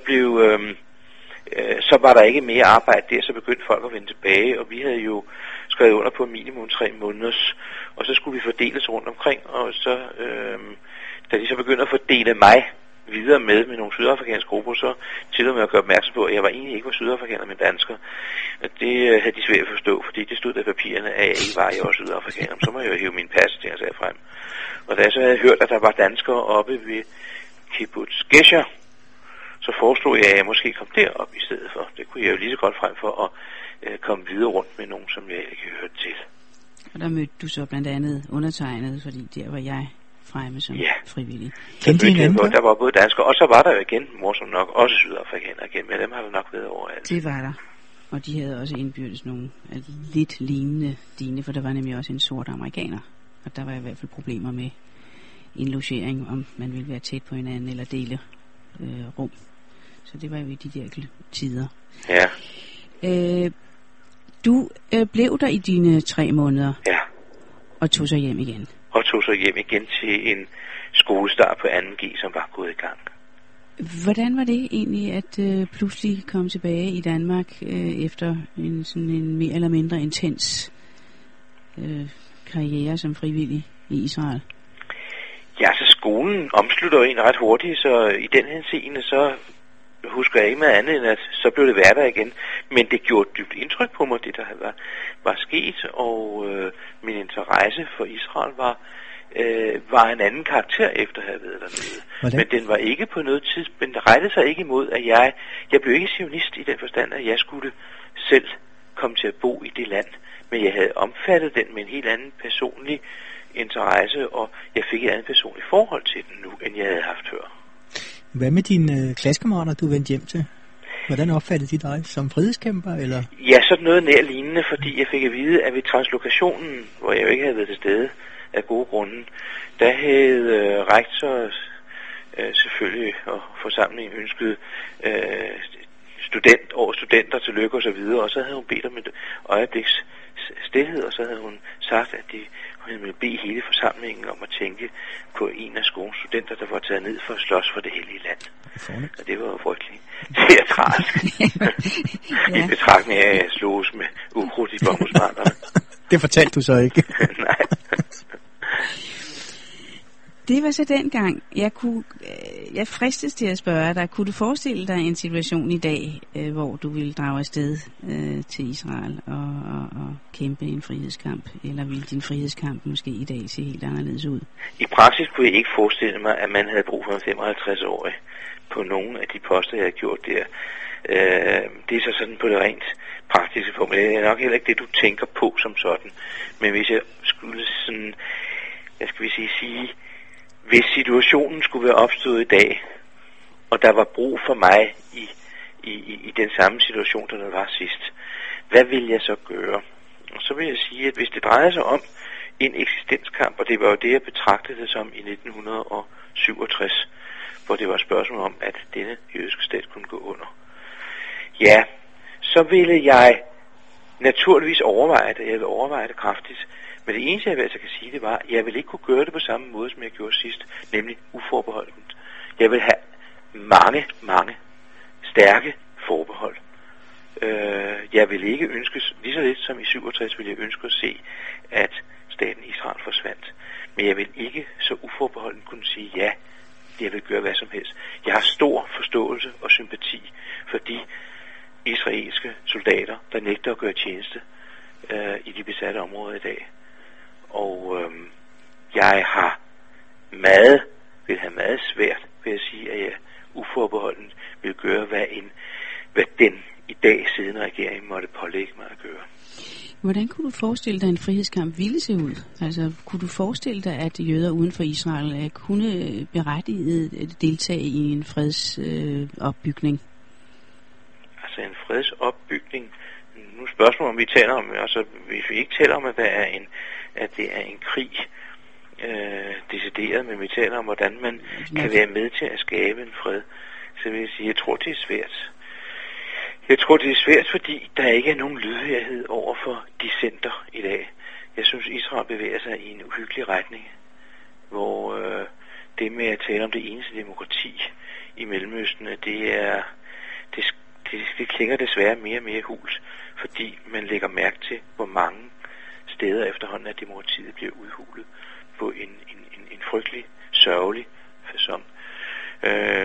Speaker 6: var der ikke mere arbejde der, så begyndte folk at vende tilbage, og vi havde jo skrevet under på minimum 3 måneders, og så skulle vi fordeles rundt omkring, og så, da de så begyndte at fordele mig videre med nogle sydafrikanske grupper, så tillod mig at gøre opmærksom på, at jeg egentlig ikke var sydafrikaner, men dansker. Og det havde de svært at forstå, fordi det stod der i papirerne, at jeg ikke var, jeg var sydafrikaner. Så må jeg jo hive min pas til at frem. Og da jeg så havde hørt, at der var danskere oppe ved Kibbutz Gesher, så foreslog jeg, at jeg måske kom derop i stedet for. Det kunne jeg jo lige så godt frem for at komme videre rundt med nogen, som jeg ikke hørte til.
Speaker 3: Og der mødte du så blandt andet undertegnet, fordi der var jeg fremme som frivillig.
Speaker 6: Der var både danskere, og så var der jo igen, morsomt nok, også sydafrikanere igen, men dem har der nok været overalt.
Speaker 3: Det var der. Og de havde også indbyrdes nogle lidt lignende dine, for der var nemlig også en sort amerikaner. Og der var i hvert fald problemer med indlogering, om man ville være tæt på hinanden eller dele rum. Så det var jo i de der tider.
Speaker 6: Ja.
Speaker 3: Du blev der i dine 3 måneder.
Speaker 6: Ja.
Speaker 3: Og tog så hjem igen.
Speaker 6: Og tog så hjem igen til en skolestart på 2G, som var gået i gang.
Speaker 3: Hvordan var det egentlig at pludselig komme tilbage i Danmark efter en mere eller mindre intens karriere som frivillig i Israel?
Speaker 6: Ja, så skolen omslutter jo en ret hurtigt, så i den henseende så husker jeg ikke med andet end, at så blev det hverdag igen. Men det gjorde dybt indtryk på mig, det der var sket, og min interesse for Israel var en anden karakter efter at have været dernede.
Speaker 1: Hvordan?
Speaker 6: Men den var ikke på noget tidspunkt, men det rettede sig ikke imod, at jeg blev ikke sionist i den forstand, at jeg skulle selv komme til at bo i det land. Men jeg havde omfattet den med en helt anden personlig interesse, og jeg fik et andet personligt forhold til den nu, end jeg havde haft før.
Speaker 1: Hvad med dine klassekammerater, du vendte hjem til? Hvordan opfattede de dig? Som frihedskæmper, eller?
Speaker 6: Ja, sådan noget nær lignende, fordi jeg fik at vide, at ved translokationen, hvor jeg jo ikke havde været til stede af gode grunde, der havde rektor selvfølgelig og forsamlingen ønsket studenter til lykke og så videre, og så havde hun bedt om et øjebliks stilhed, og så havde hun sagt, at hun ville bede hele forsamlingen om at tænke på en af skolens studenter, der var taget ned for at slås for det hellige land. Og det var jo frygteligt teatralsk. I betragtning af, at jeg sloges med ukrudt i bomuldspanderne.
Speaker 1: Det fortalte du så ikke.
Speaker 6: Nej.
Speaker 3: Det var så dengang. Jeg fristes til at spørge dig, kunne du forestille dig en situation i dag, hvor du ville drage afsted til Israel og kæmpe en frihedskamp, eller ville din frihedskamp måske i dag se helt anderledes ud?
Speaker 6: I praksis kunne jeg ikke forestille mig, at man havde brug for en 55-årig på nogen af de poster, jeg har gjort der. Det er så sådan på det rent praktiske punkt. Det er nok heller ikke det, du tænker på som sådan. Men hvis jeg skulle sådan, sige, hvis situationen skulle være opstået i dag, og der var brug for mig i den samme situation, der var sidst, hvad ville jeg så gøre? Og så vil jeg sige, at hvis det drejede sig om en eksistenskamp, og det var jo det, jeg betragtede det som i 1967, hvor det var et spørgsmål om, at denne jødiske stat kunne gå under. Ja, så ville jeg naturligvis overveje det. Jeg ville overveje det kraftigt. Men det eneste, jeg altså kan sige, det var, at jeg ville ikke kunne gøre det på samme måde, som jeg gjorde sidst, nemlig uforbeholdent. Jeg vil have mange stærke forbehold. Jeg vil ikke ønske, lige så lidt som i 67, vil jeg ønske at se, at staten Israel forsvandt. Men jeg vil ikke så uforbeholdent kunne sige ja. Jeg vil gøre hvad som helst. Jeg har stor forståelse og sympati for de israelske soldater, der nægter at gøre tjeneste i de besatte områder i dag. Og jeg vil have meget svært ved at sige, at jeg uforbeholden vil gøre, hvad den i dag siddende regering måtte pålægge mig at gøre.
Speaker 3: Hvordan kunne du forestille dig, en frihedskamp ville se ud? Altså, kunne du forestille dig, at jøder uden for Israel kunne berettiget deltage i en fredsopbygning?
Speaker 6: Altså en fredsopbygning. Nu spørgsmålet om vi taler om, altså hvis vi ikke taler om, at det er en krig decideret, men vi taler om, hvordan man kan være med til at skabe en fred, så vil jeg sige, jeg tror det er svært. Jeg tror det er svært, fordi der ikke er nogen lydhørighed over for dissenter i dag. Jeg synes Israel bevæger sig i en uhyggelig retning, hvor det med at tale om det eneste demokrati i Mellemøsten, det klinger desværre mere og mere hult, fordi man lægger mærke til, hvor mange steder efterhånden, at demokratiet bliver udhulet på en frygtelig, sørgelig facon.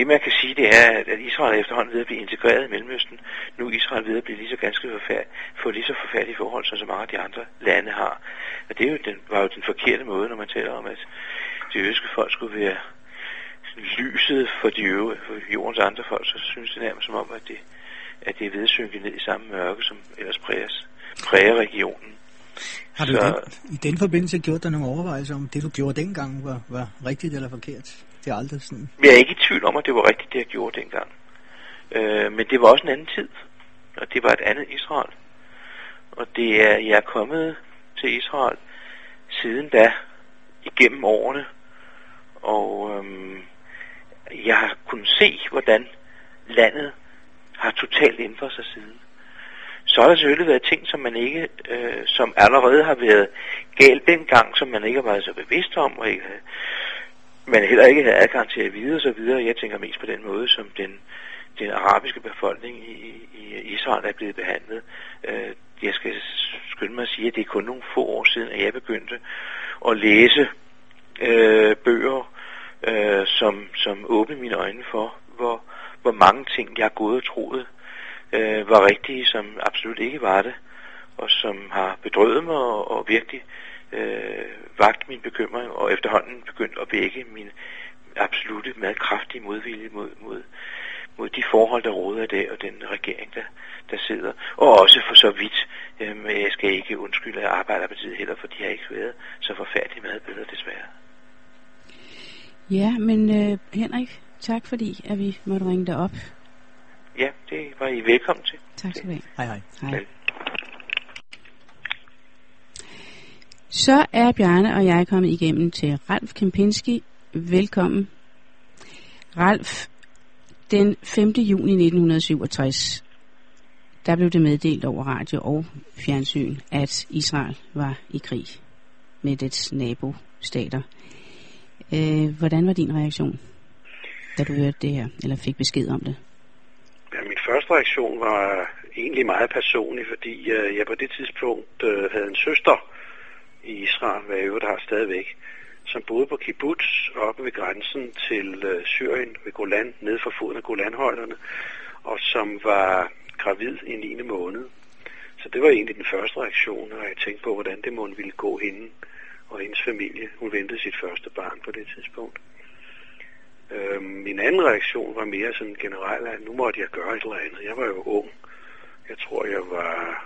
Speaker 6: man kan sige, det er, at Israel er efterhånden ved at blive integreret i Mellemøsten. Nu er Israel ved at blive lige så få lige så forfærdelige forhold, som så mange af de andre lande har. Og det er jo var jo den forkerte måde, når man taler om, at det jødiske folk skulle være lyset for for jordens andre folk, så synes det nærmest som om, at det er ved at synke ned i samme mørke, som ellers præger regionen.
Speaker 1: Har du i den forbindelse gjort dig nogle overvejelser om, det du gjorde dengang var rigtigt eller forkert? Det er aldrig sådan.
Speaker 6: Jeg er ikke i tvivl om, at det var rigtigt, det jeg gjorde dengang. Men det var også en anden tid, og det var et andet Israel. Og jeg er kommet til Israel siden da, igennem årene, og jeg har kunnet se, hvordan landet har totalt ændret sig siden. Så har der selvfølgelig været ting, som man ikke, som allerede har været galt dengang, som man ikke har været så bevidst om, og man heller ikke havde adgang til at vide og så videre. Jeg tænker mest på den måde, som den arabiske befolkning i Israel er blevet behandlet. Jeg skal skynde mig at sige, at det er kun nogle få år siden, at jeg begyndte at læse bøger, som åbnede mine øjne for, hvor mange ting, jeg har gået og troet, var rigtige, som absolut ikke var det, og som har bedrøvet mig og virkelig vagt min bekymring, og efterhånden begyndt at vække min absolutte meget kraftige modvilje mod de forhold, der råder i dag, og den regering, der sidder. Og også for så vidt, jeg skal ikke undskylde Arbejderpartiet heller, for de har ikke været så forfærdeligt meget bedre, desværre.
Speaker 3: Ja, men Henrik, tak fordi at vi måtte ringe dig op.
Speaker 6: Ja, det var I velkommen til.
Speaker 3: Tak skal du have.
Speaker 1: Hej.
Speaker 3: Hej. Så er Bjarne og jeg kommet igennem til Ralf Kempinski. Velkommen. Ralf, den 5. juni 1967, der blev det meddelt over radio og fjernsyn, at Israel var i krig med dets nabostater. Hvordan var din reaktion, da du hørte det her, eller fik besked om det?
Speaker 7: Ja, min første reaktion var egentlig meget personlig, fordi jeg på det tidspunkt havde en søster i Israel, hvad jeg øvrigt har stadigvæk, som boede på kibbutz oppe ved grænsen til Syrien ved Golan, nede for foden af Golanhøjderne, og som var gravid i 9. måned. Så det var egentlig den første reaktion, og jeg tænkte på, hvordan det måtte ville gå hende og hendes familie. Hun ventede sit første barn på det tidspunkt. Min anden reaktion var mere sådan generelt, at nu måtte jeg gøre et eller andet. Jeg var jo ung. Jeg tror, jeg var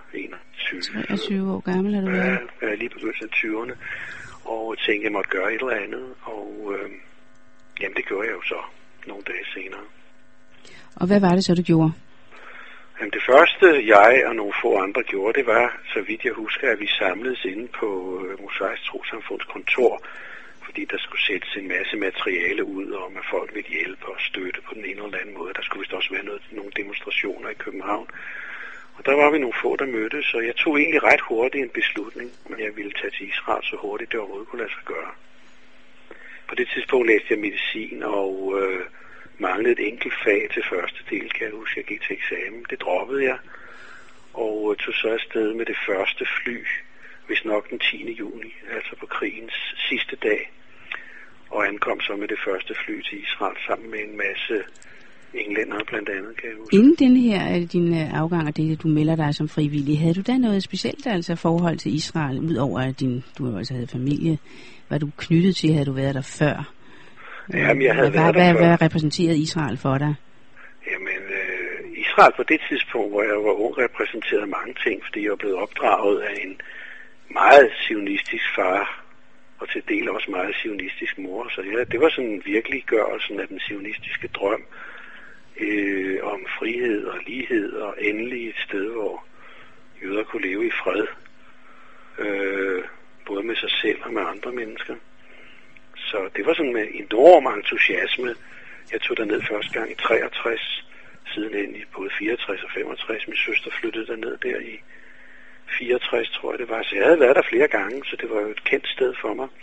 Speaker 3: 23 år gammel, har du været?
Speaker 7: Ja, jeg lige begyndt til 20'erne. Og tænkte, jeg måtte gøre et eller andet. Og jamen, det gjorde jeg jo så nogle dage senere. Og
Speaker 3: hvad var det så, du gjorde?
Speaker 7: Jamen, det første, jeg og nogle få andre gjorde, det var, så vidt jeg husker, at vi samledes inde på Mosaisk Trossamfunds kontor, fordi der skulle sættes en masse materiale ud om, at folk ville hjælpe og støtte på den ene eller anden måde. Der skulle vist også være nogle demonstrationer i København. Og der var vi nogle få, der mødtes, og jeg tog egentlig ret hurtigt en beslutning, men jeg ville tage til Israel så hurtigt det overhovedet kunne lade sig gøre. På det tidspunkt læste jeg medicin og manglede et enkelt fag til første del, kan jeg huske. Jeg gik til eksamen. Det droppede jeg, og tog så afsted med det første fly, hvis nok den 10. juni, altså på krigens sidste dag, og ankom så med det første fly til Israel sammen med en masse englændere blandt andet, kan jeg huske.
Speaker 3: Inden den her, din afgang og det, du melder dig som frivillig, havde du da noget specielt altså forhold til Israel, udover at du også havde familie? Var du knyttet til, havde du været der før?
Speaker 7: Jamen, jeg havde været der før.
Speaker 3: Hvad repræsenterede Israel for dig?
Speaker 7: Jamen, Israel på det tidspunkt, hvor jeg var ung, repræsenterede mange ting, fordi jeg var blevet opdraget af en meget zionistisk far, og til del også meget zionistisk mor. Så ja, det var sådan en virkeliggørelsen af den zionistiske drøm om frihed og lighed, og endelig et sted, hvor jøder kunne leve i fred, både med sig selv og med andre mennesker. Så det var sådan med enorm entusiasme. Jeg tog derned første gang i 63, sidenhen i både 64 og 65. Min søster flyttede derned der i 64, tror jeg det var. Så jeg havde været der flere gange, så det var jo et kendt sted for mig.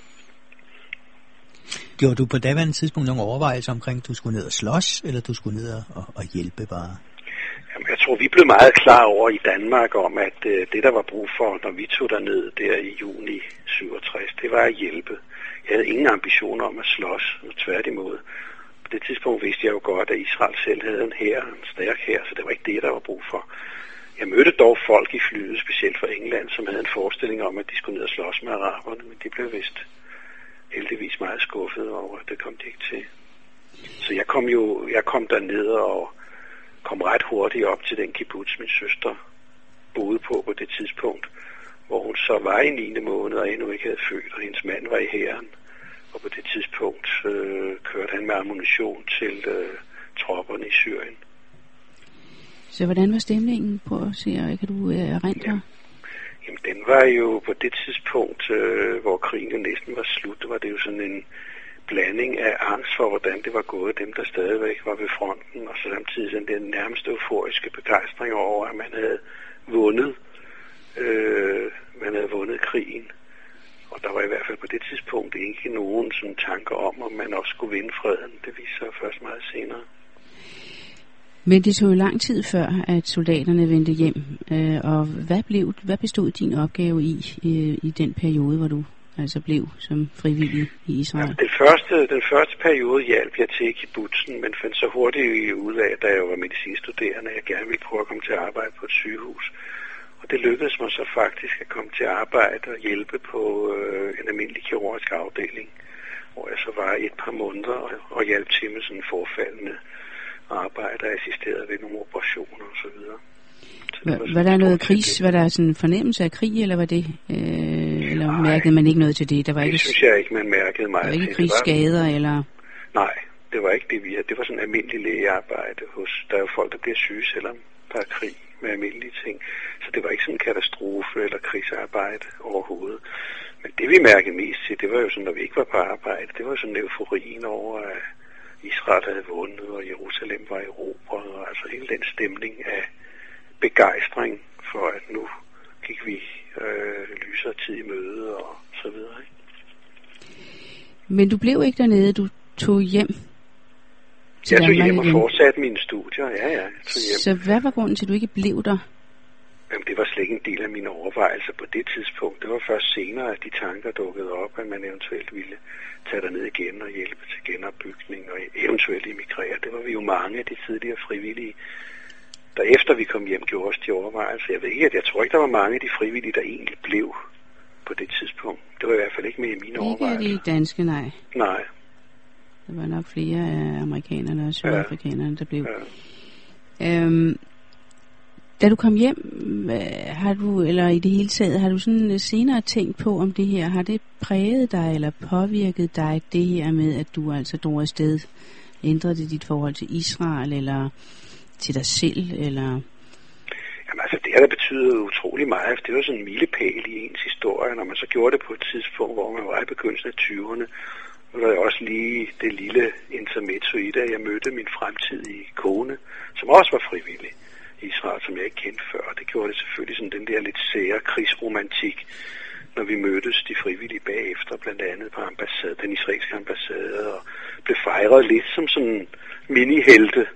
Speaker 1: Gjorde du på daværende tidspunkt nogle overvejelser omkring, at du skulle ned og slås, eller du skulle ned og hjælpe bare?
Speaker 7: Jamen, jeg tror, vi blev meget klar over i Danmark om, at det, der var brug for, når vi tog derned der i juni 67, det var at hjælpe. Jeg havde ingen ambitioner om at slås, tværtimod. På det tidspunkt vidste jeg jo godt, at Israel selv havde en hær, en stærk hær, så det var ikke det, der var brug for. Jeg mødte dog folk i flyet, specielt fra England, som havde en forestilling om, at de skulle ned og slås med araberne, men de blev vist heldigvis meget skuffet over, at det kom de ikke til. Så jeg kom derned og kom ret hurtigt op til den kibbutz, min søster boede på det tidspunkt, hvor hun så var i 9. måned og endnu ikke havde født, og hendes mand var i hæren. Og på det tidspunkt kørte han med ammunition til tropperne i Syrien.
Speaker 3: Så hvordan var stemningen på at se, og kan du erindre?
Speaker 7: Ja. Jamen, den var jo på det tidspunkt, hvor krigen næsten var slut, var det jo sådan en blanding af angst for, hvordan det var gået, dem der stadigvæk var ved fronten, og så samtidig sådan den nærmest euforiske begejstring over, at man havde vundet, krigen. Og der var i hvert fald på det tidspunkt ikke nogen sådan tanker om man også skulle vinde freden. Det viste sig først meget senere.
Speaker 3: Men det tog jo lang tid før, at soldaterne vendte hjem. Og hvad bestod din opgave i den periode, hvor du altså blev som frivillig i Israel?
Speaker 7: Ja, den første periode hjalp jeg til i kibbutzen, men fandt så hurtigt ud af, da jeg var medicinstuderende, at jeg gerne ville prøve at komme til at arbejde på et sygehus. Og det lykkedes mig så faktisk at komme til at arbejde og hjælpe på en almindelig kirurgisk afdeling, hvor jeg så var et par måneder og hjalp til med sådan forfaldende arbejde og assisteret ved nogle operationer og så videre.
Speaker 3: Var der noget krig? Var der sådan en fornemmelse af krig, eller var det? Eller mærkede man ikke noget til det? Der var
Speaker 7: det
Speaker 3: ikke,
Speaker 7: synes jeg ikke, man mærkede meget til.
Speaker 3: Der var ikke krigsskader, eller?
Speaker 7: Nej, det var ikke det. Det var sådan almindelig lægearbejde der er jo folk, der bliver syge, selvom der er krig med almindelige ting. Så det var ikke sådan en katastrofe eller krigsarbejde overhovedet. Men det vi mærkede mest til, det var jo sådan, når vi ikke var på arbejde, det var sådan euforien over, at Israel havde vundet, og Jerusalem var erobret, og altså hele den stemning af begejstring for, at nu gik vi lysere tid i møde og så videre. Ikke?
Speaker 3: Men du blev ikke dernede, du tog hjem?
Speaker 7: Jeg tog hjem og fortsatte mine studier, ja, jeg tog hjem.
Speaker 3: Så hvad var grunden til, at du ikke blev der?
Speaker 7: Jamen, det var slet ikke en del af mine overvejelser på det tidspunkt. Det var først senere, at de tanker dukkede op, at man eventuelt ville tage derned igen og hjælpe til genopbygning og eventuelt emigrere. Det var vi jo mange af de tidligere frivillige, der efter vi kom hjem gjorde os de overvejelser. Jeg tror ikke, der var mange af de frivillige, der egentlig blev på det tidspunkt. Det var i hvert fald ikke med i mine overvejelser.
Speaker 3: Ikke de danske, nej.
Speaker 7: Nej.
Speaker 3: Der var nok flere af amerikanerne og sydafrikanerne, der blev.
Speaker 7: Ja.
Speaker 3: Da du kom hjem, har du, eller i det hele taget, har du sådan senere tænkt på, om det her, har det præget dig, eller påvirket dig, det her med, at du altså drog afsted? Ændrede det dit forhold til Israel, eller til dig selv, eller?
Speaker 7: Jamen altså, det har da betydet utrolig meget. Det var sådan en milepæl i ens historie, når man så gjorde det på et tidspunkt, hvor man var i begyndelsen af 20'erne. Og der var også lige det lille intermezzo i det, at jeg mødte min fremtidige kone, som også var frivillig i Israel, som jeg ikke kendte før. Det gjorde det selvfølgelig sådan den der lidt sære krigsromantik, når vi mødtes de frivillige bagefter, blandt andet på den israelske ambassade, og blev fejret lidt som sådan mini-helte.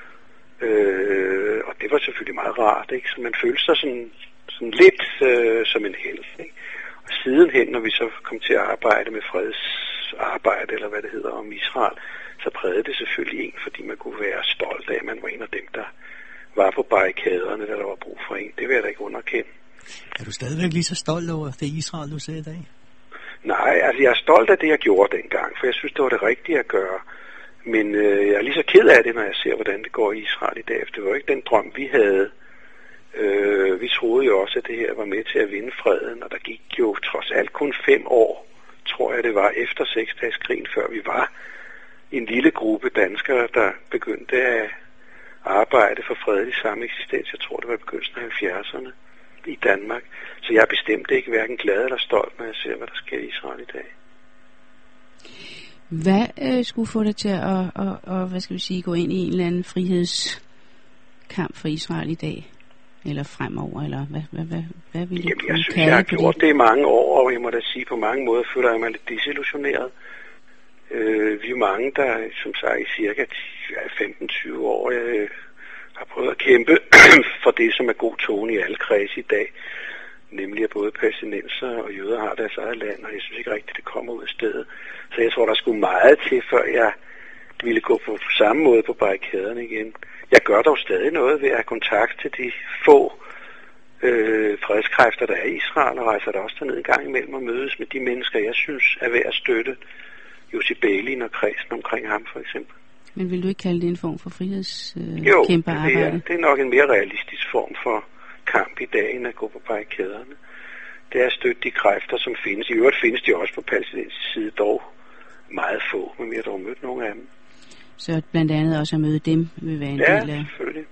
Speaker 7: Og det var selvfølgelig meget rart, ikke? Så man følte sig sådan lidt som en helt, ikke? Og sidenhen, når vi så kom til at arbejde med fredsarbejde, eller hvad det hedder, om Israel, så prægede det selvfølgelig en, fordi man kunne være stolt af, at man var en af dem, der var på barrikaderne, der var brug for en. Det vil jeg da ikke underkende.
Speaker 1: Er du stadigvæk lige så stolt over det Israel, du ser i dag?
Speaker 7: Nej, altså jeg er stolt af det, jeg gjorde dengang, for jeg synes, det var det rigtige at gøre. Men jeg er lige så ked af det, når jeg ser, hvordan det går i Israel i dag. For det var jo ikke den drøm, vi havde. Vi troede jo også, at det her var med til at vinde freden, og der gik jo trods alt kun 5 år, tror jeg det var, efter 6-dageskrigen, før vi var en lille gruppe danskere, der begyndte at arbejde for fredelig sameksistens. Jeg tror, det var i begyndelsen af 70'erne i Danmark. Så jeg er bestemt ikke hverken glad eller stolt, når jeg ser, hvad der sker i Israel i dag.
Speaker 3: Hvad skulle få dig til at hvad skal vi sige, gå ind i en eller anden frihedskamp for Israel i dag? Eller fremover, eller hvad vil du
Speaker 7: kalde? Jeg synes, jeg har gjort det i mange år, og jeg må da sige, på mange måder føler jeg mig lidt desillusioneret. Vi er mange, der som sagt i cirka 15-20 år har prøvet at kæmpe for det, som er god tone i alle kredse i dag. Nemlig at både palæstinenser og jøder har deres eget land, og jeg synes ikke rigtigt, det kommer ud af stedet. Så jeg tror, der skulle meget til, før jeg ville gå på samme måde på barrikaderne igen. Jeg gør dog stadig noget ved at have kontakt til de få fredskræfter, der er i Israel, og rejser der også derned en gang imellem og mødes med de mennesker, jeg synes er værd at støtte. Jussi Bælin og kredsen omkring ham, for eksempel.
Speaker 3: Men vil du ikke kalde det en form for frihedskæmperarbejde?
Speaker 7: Jo, det er nok en mere realistisk form for kamp i dag, end at gå på barrikaderne. Det er at støtte de kræfter, som findes. I øvrigt findes de også på palæstinensisk side, dog meget få, men vi har dog mødt nogle af dem.
Speaker 3: Så blandt andet også at møde dem vil være en del af...
Speaker 7: Ja, selvfølgelig.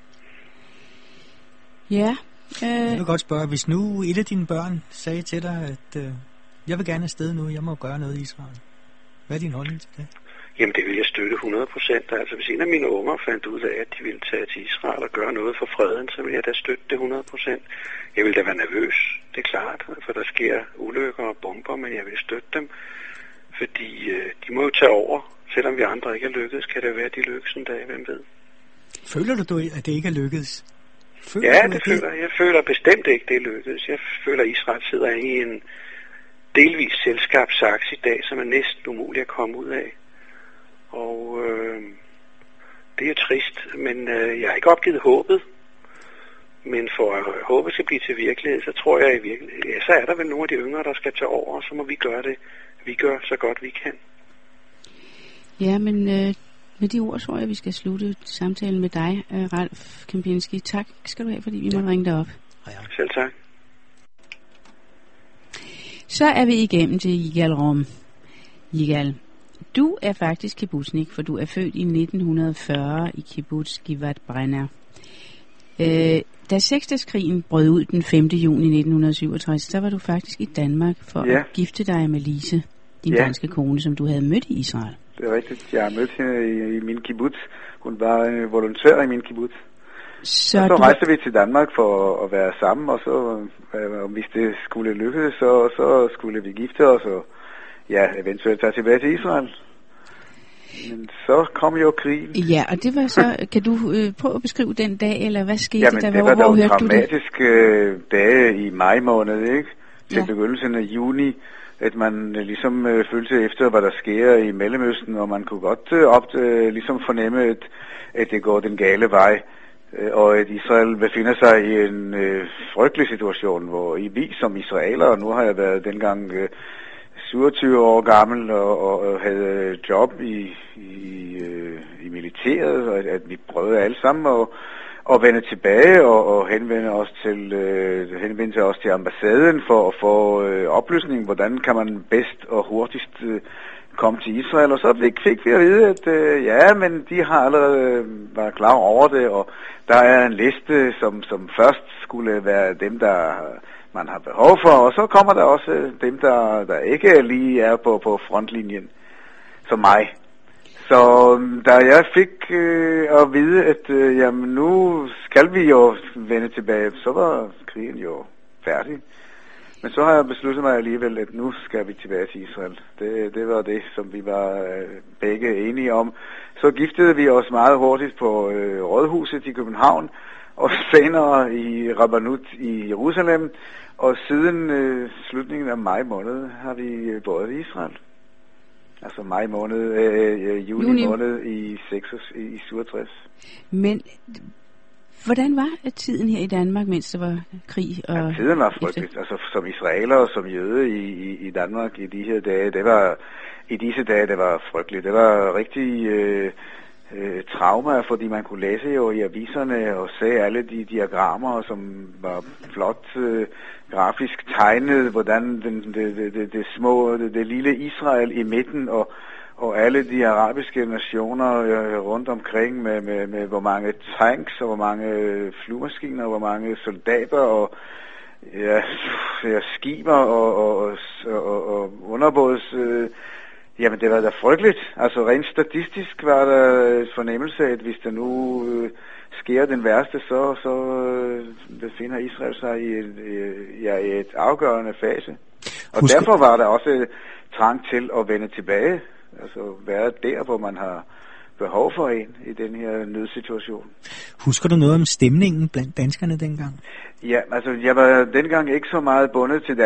Speaker 3: Ja.
Speaker 1: Jeg vil godt spørge, hvis nu et af dine børn sagde til dig, at jeg vil gerne afsted nu, jeg må gøre noget i Israel. Hvad er din holdning til det?
Speaker 7: Jamen det vil jeg støtte 100%. Altså hvis en af mine unger fandt ud af, at de ville tage til Israel og gøre noget for freden, så vil jeg da støtte det 100%. Jeg vil da være nervøs, det er klart, for der sker ulykker og bomber, men jeg vil støtte dem, fordi de må jo tage over. Selvom vi andre ikke er lykkedes, kan det være, at de lykkes en dag, hvem ved.
Speaker 1: Føler du, at det ikke er lykkedes?
Speaker 7: Jeg føler bestemt ikke, det er lykkedes. Jeg føler, at Israel sidder i en delvis selskabt saks i dag, som er næsten umuligt at komme ud af. Og det er trist, men jeg har ikke opgivet håbet. Men for at håbet skal blive til virkelighed, så tror jeg så er der vel nogle af de yngre, der skal tage over, og så må vi gøre det. Vi gør så godt vi kan.
Speaker 3: Ja, men med de ord tror jeg, vi skal slutte samtalen med dig, Ralf Kempinski. Tak skal du have, fordi vi måtte ringe dig op.
Speaker 1: Ja.
Speaker 7: Selv tak.
Speaker 3: Så er vi igennem til Yigal Rom. Yigal, du er faktisk kibbutznik, for du er født i 1940 i kibbutz Givat Brenner. Da Seksdagskrigen brød ud den 5. juni 1967, så var du faktisk i Danmark for at gifte dig med Lise, din danske kone, som du havde mødt i Israel.
Speaker 8: Det er rigtigt. Jeg har mødt hende i min kibbutz. Hun var volontør i min kibbutz. Så rejste vi til Danmark for at være sammen, og så hvis det skulle lykkes, så skulle vi gifte os og eventuelt tage tilbage til Israel. Men så kom jo krigen.
Speaker 3: Ja, og det var så, kan du prøve at beskrive den dag, eller hvad skete der?
Speaker 8: Jamen, det var jo dramatiske dage i maj måned, ikke? Til begyndelsen af juni, at man ligesom følte efter, hvad der sker i Mellemøsten, og man kunne godt ligesom fornemme, at det går den gale vej, og at Israel befinder sig i en frygtelig situation, hvor vi som israelere, nu har jeg været dengang 27 år gammel og havde job i militæret, og at vi prøvede alle sammen at vende tilbage og henvende os til ambassaden for at få oplysning, hvordan kan man bedst og hurtigst komme til Israel. Og så fik vi at vide, at men de har allerede været klar over det, og der er en liste, som først skulle være dem, der man har behov for, og så kommer der også dem, der ikke lige er på frontlinjen, som mig. Så da jeg fik at vide, at nu skal vi jo vende tilbage, så var krigen jo færdig. Men så har jeg besluttet mig alligevel, at nu skal vi tilbage til Israel. Det var det, som vi var begge enige om. Så giftede vi os meget hurtigt på Rådhuset i København, og senere i Rabbanut i Jerusalem, og siden slutningen af maj måned har vi boet i Israel. Altså maj måned, juni måned i 67.
Speaker 3: Men hvordan var tiden her i Danmark, mens der var krig? Og
Speaker 8: tiden var frygteligt. Altså som israeler og som jøde i Danmark i de her dage, det var frygteligt. Det var rigtig trauma, fordi man kunne læse jo i aviserne og se alle de diagrammer, som var flot grafisk tegnet, hvordan det lille Israel i midten og alle de arabiske nationer rundt omkring med hvor mange tanks og hvor mange flyvemaskiner og hvor mange soldater og skiber og underbåds. Jamen det var da frygteligt. Altså rent statistisk var der fornemmelse, at hvis der nu sker den værste, så befinder Israel sig i et afgørende fase. Og derfor var der også trang til at vende tilbage. Altså være der, hvor man har behov for en i den her nødsituation.
Speaker 1: Husker du noget om stemningen blandt danskerne dengang?
Speaker 8: Ja, altså jeg var dengang ikke så meget bundet til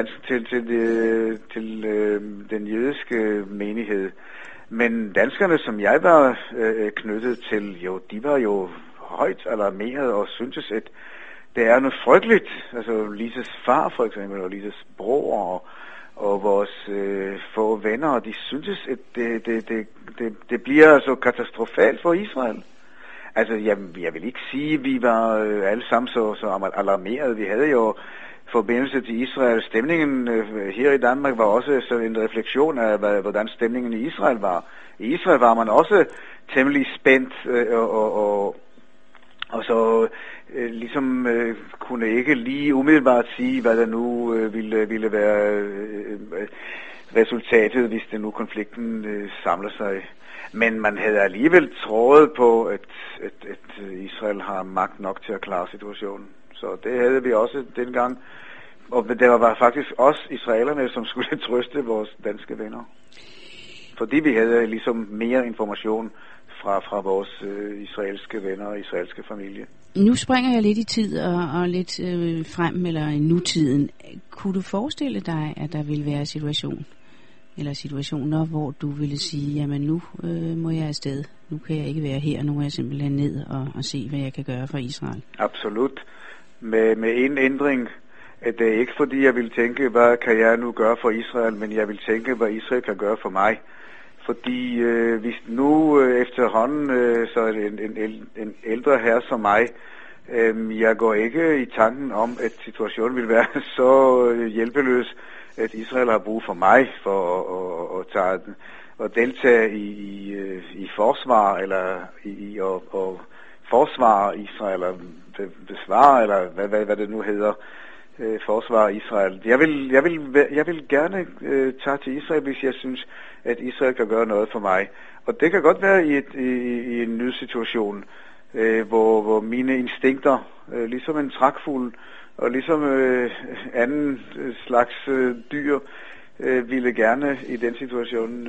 Speaker 8: den jødiske menighed. Men danskerne, som jeg var knyttet til, jo, de var jo højt alarmeret og syntes, at det er noget frygteligt. Altså Lises far for eksempel, og Lises bror og vores få venner, de syntes, at det bliver altså katastrofalt for Israel. Altså jeg vil ikke sige, at vi var alle sammen så alarmeret. Vi havde jo forbindelse til Israel. Stemningen her i Danmark var også så en refleksion af, hvordan stemningen i Israel var. I Israel var man også temmelig spændt, og så ligesom kunne ikke lige umiddelbart sige, hvad der nu ville være resultatet, hvis det nu konflikten samler sig. Men man havde alligevel troet på, at Israel har magt nok til at klare situationen. Så det havde vi også dengang. Og det var faktisk os israelerne, som skulle trøste vores danske venner. Fordi vi havde ligesom mere information fra vores israelske venner og israelske familie.
Speaker 3: Nu springer jeg lidt i tid og lidt frem, eller i nutiden. Kunne du forestille dig, at der ville være situationer, hvor du ville sige, jamen nu må jeg afsted. Nu kan jeg ikke være her, nu må jeg simpelthen ned og se, hvad jeg kan gøre for Israel.
Speaker 8: Absolut. Med en ændring. Det er ikke fordi, jeg vil tænke, hvad kan jeg nu gøre for Israel, men jeg vil tænke, hvad Israel kan gøre for mig. Fordi hvis nu efterhånden, så er det en ældre herre som mig, jeg går ikke i tanken om, at situationen vil være så hjælpeløs, at Israel har brug for mig for at deltage i forsvar, eller i at forsvare Israel, eller besvare, eller hvad det nu hedder. Forsvar Israel. Jeg vil gerne tage til Israel, hvis jeg synes, at Israel kan gøre noget for mig. Og det kan godt være i en ny situation, hvor mine instinkter, ligesom en trækfugl, og ligesom anden slags dyr, ville gerne i den situation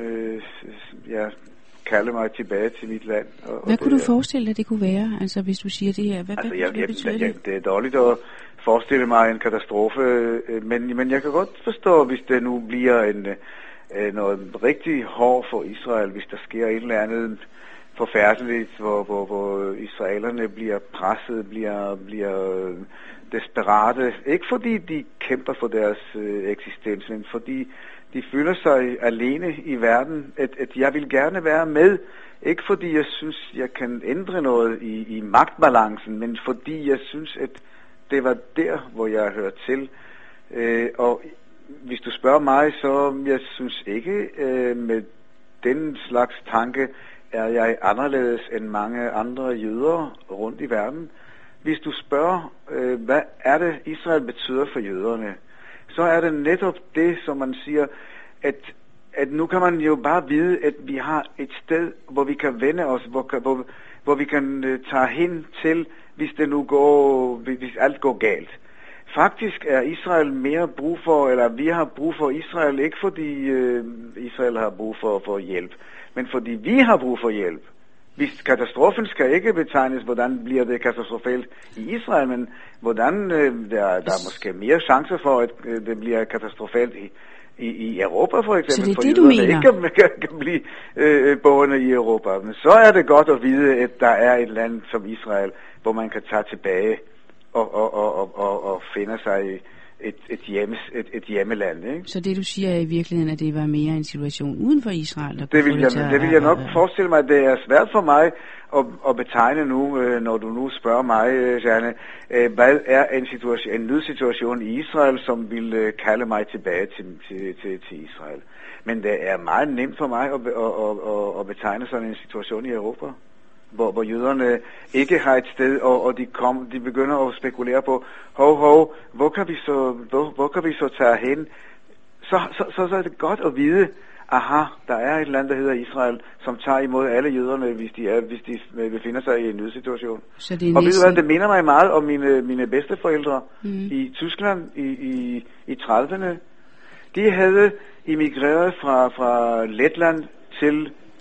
Speaker 8: kalde mig tilbage til mit land.
Speaker 3: Hvad kunne du forestille dig, det kunne være? Altså hvis du siger det her, hvad betyder det?
Speaker 8: Det er dårligt at forestille mig en katastrofe, men jeg kan godt forstå, hvis det nu bliver noget rigtig hårdt for Israel, hvis der sker et eller andet forfærdeligt, hvor israelerne bliver presset, bliver desperate. Ikke fordi de kæmper for deres eksistens, men fordi de føler sig alene i verden, at jeg vil gerne være med. Ikke fordi jeg synes, jeg kan ændre noget i magtbalancen, men fordi jeg synes, at det var der, hvor jeg hører til. Og hvis du spørger mig, så jeg synes ikke, med den slags tanke, er jeg anderledes end mange andre jøder rundt i verden. Hvis du spørger, hvad er det, Israel betyder for jøderne, så er det netop det, som man siger, at nu kan man jo bare vide, at vi har et sted, hvor vi kan vende os, hvor vi kan tage hen til, hvis alt går galt. Faktisk er Israel mere brug for, eller vi har brug for Israel, ikke fordi Israel har brug for hjælp, men fordi vi har brug for hjælp. Hvis katastrofen skal ikke betegnes, hvordan bliver det katastrofalt i Israel, men hvordan der er måske mere chancer for, at det bliver katastrofalt i Europa for eksempel.
Speaker 3: Så det er det, du mener?
Speaker 8: Ikke kan blive borgerne i Europa. Men så er det godt at vide, at der er et land som Israel, hvor man kan tage tilbage og finde sig et hjemmeland, ikke?
Speaker 3: Så det du siger er i virkeligheden, at det var mere en situation uden for Israel?
Speaker 8: Det vil jeg nok forestille mig. Det er svært for mig at betegne nu, når du nu spørger mig, Jeanne, hvad er en ny situation i Israel, som vil kalde mig tilbage til Israel. Men det er meget nemt for mig at betegne sådan en situation i Europa, hvor jøderne ikke har et sted, og de begynder at spekulere på, hvor kan vi så tage hen? Så er det godt at vide, der er et land, der hedder Israel, som tager imod alle jøderne, hvis de befinder sig i en nødsituation. Og ved du hvad, det minder mig meget om mine bedsteforældre i Tyskland i 30'erne. De havde emigreret fra Letland til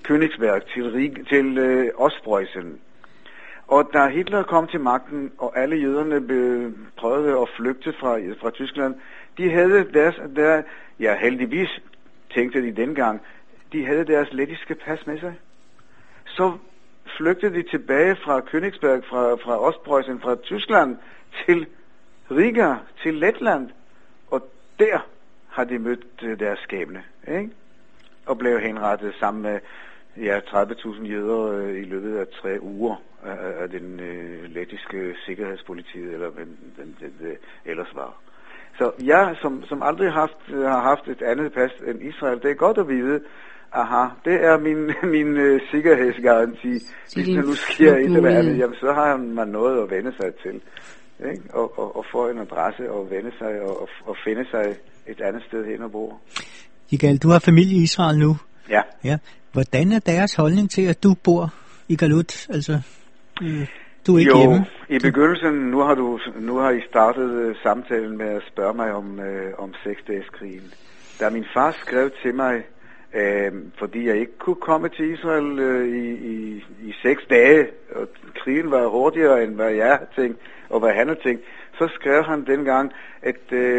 Speaker 8: Königsberg, til Ostpreussen. Og da Hitler kom til magten, og alle jøderne prøvede at flygte fra Tyskland, de havde heldigvis tænkte de dengang, de havde deres lettiske pas med sig. Så flygtede de tilbage fra Königsberg, fra Ostpreussen, fra Tyskland til Riga, til Letland, og der har de mødt deres skæbne, ikke? Og blev henrettet sammen med 30.000 jøder i løbet af 3 uger af den lettiske sikkerhedspolitiet, eller det ellers var. Så jeg, som aldrig har haft et andet pas end Israel, det er godt at vide, det er min sikkerhedsgaranti. Hvis der nu sker et eller andet, jamen, så har man noget at vende sig til. Ikke? Og få en adresse og vende sig og finde sig et andet sted hen og bo.
Speaker 1: Yigal, du har familie i Israel nu.
Speaker 8: Ja.
Speaker 1: Hvordan er deres holdning til, at du bor i Galut? Altså, du er ikke hjemme.
Speaker 8: I begyndelsen, nu har I startet samtalen med at spørge mig om 6-dageskrigen. Da min far skrev til mig, fordi jeg ikke kunne komme til Israel i 6 dage, og krigen var hurtigere end hvad jeg havde tænkt, og hvad han havde tænkt, så skrev han dengang, at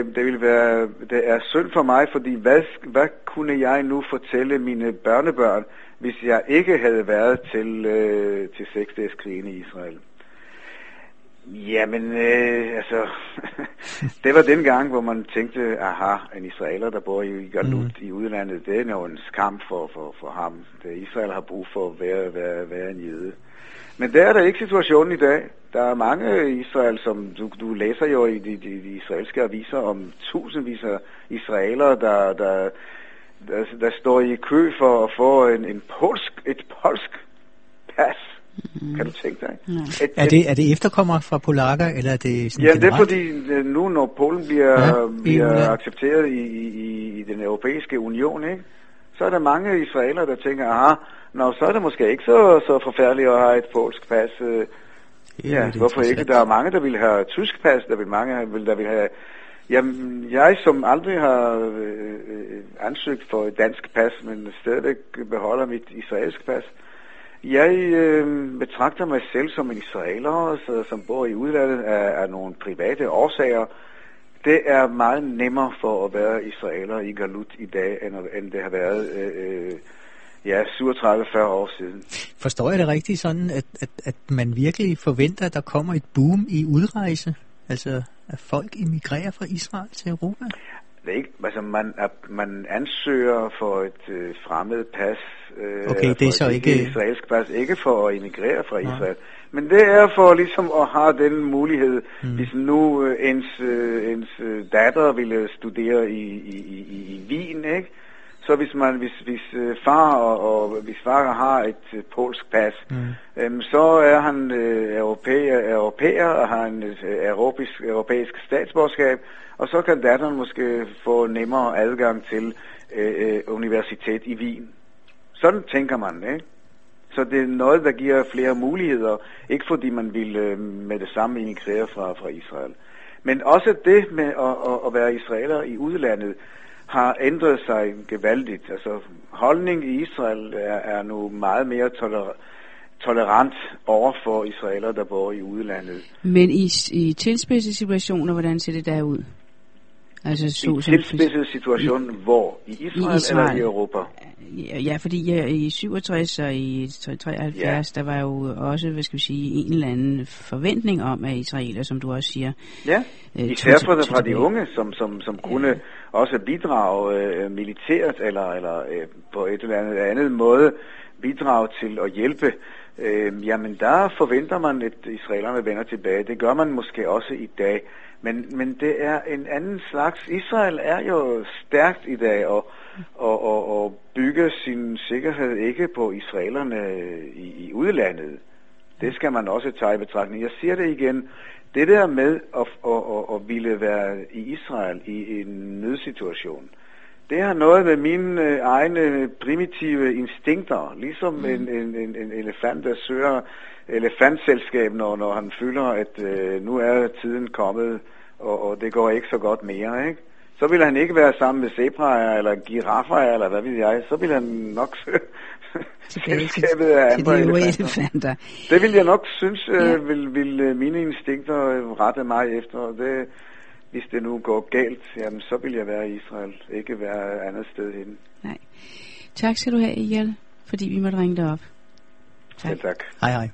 Speaker 8: det er synd for mig, fordi hvad kunne jeg nu fortælle mine børnebørn, hvis jeg ikke havde været til 6-dageskrigen i Israel? Jamen, det var den gang, hvor man tænkte, en israeler, der bor i Galut i udlandet, det er jo en skam for ham. Israel har brug for at være en jøde. Men der er der ikke situationen i dag. Der er mange i Israel, som du læser jo i de israelske aviser om tusindvis af israelere, der står i kø for at få et polsk pas. Kan du tænke dig?
Speaker 1: Er det efterkommere fra polakker, eller er det sådan
Speaker 8: generelt? Det er fordi, nu når Polen bliver accepteret i den europæiske union, ikke? Så er der mange israelere, der tænker, så er det måske ikke så forfærdeligt at have et polsk pas. Hvorfor ikke? Der er mange, der vil have tysk pas, der vil have... Jamen, jeg som aldrig har ansøgt for et dansk pas, men stadigvæk beholder mit israelsk pas, jeg betragter mig selv som en israeler, som bor i udlandet af nogle private årsager. Det er meget nemmere for at være israeler i Galut i dag, end det har været 37-40 år siden. Forstår
Speaker 1: jeg det rigtigt sådan, at man virkelig forventer, at der kommer et boom i udrejse? Altså, at folk emigrerer fra Israel til Europa?
Speaker 8: Det er ikke, altså man ansøger for et fremmed pas,
Speaker 1: det er så ikke
Speaker 8: israelsk pas, ikke for at emigrere fra Israel, men det er for ligesom at have den mulighed, hvis nu ens datter ville studere i Wien, ikke? Så hvis far har et polsk pas, så er han europæer og har en europæisk statsborgerskab, og så kan datteren måske få nemmere adgang til universitet i Wien. Sådan tænker man, ikke? Så det er noget, der giver flere muligheder, ikke fordi man vil med det samme emigrere fra Israel. Men også det med at være israeler i udlandet har ændret sig gevaldigt. Altså, holdningen i Israel er nu meget mere tolerant overfor israeler, der bor i udlandet.
Speaker 3: Men i tilspidsede situationer, hvordan ser det der ud? Altså,
Speaker 8: i tilspidsede situationer, hvor? I Israel eller i Europa?
Speaker 3: Ja, fordi i 67 og i 73, der var jo også, en eller anden forventning om, at israeler, som du også siger...
Speaker 8: Ja, især fra de unge, som kunne også bidrage militært, eller på et eller andet måde bidrage til at hjælpe. Jamen, der forventer man, at israelerne vender tilbage. Det gør man måske også i dag. Men det er en anden slags. Israel er jo stærkt i dag, og bygger sin sikkerhed ikke på israelerne i udlandet. Det skal man også tage i betragtning. Jeg siger det igen. Det der med at ville være i Israel i en nødsituation, det har noget med mine egne primitive instinkter. Ligesom en elefant, der søger elefantselskab, når han føler, at nu er tiden kommet, og det går ikke så godt mere, ikke? Så vil han ikke være sammen med zebraer eller giraffer, eller hvad ved jeg. Så vil han nok
Speaker 3: tilbage til
Speaker 8: af
Speaker 3: de
Speaker 8: andre
Speaker 3: øvrige
Speaker 8: elefanter.
Speaker 3: elefanter.
Speaker 8: Det vil jeg nok synes,
Speaker 3: Ja.
Speaker 8: vil mine instinkter rette mig efter. Og det, hvis det nu går galt, jamen, så vil jeg være i Israel, ikke være andet sted hen.
Speaker 3: Nej. Tak skal du have, Ejal, fordi vi måtte ringe dig op. Tak.
Speaker 8: Ja, tak.
Speaker 1: Hej hej.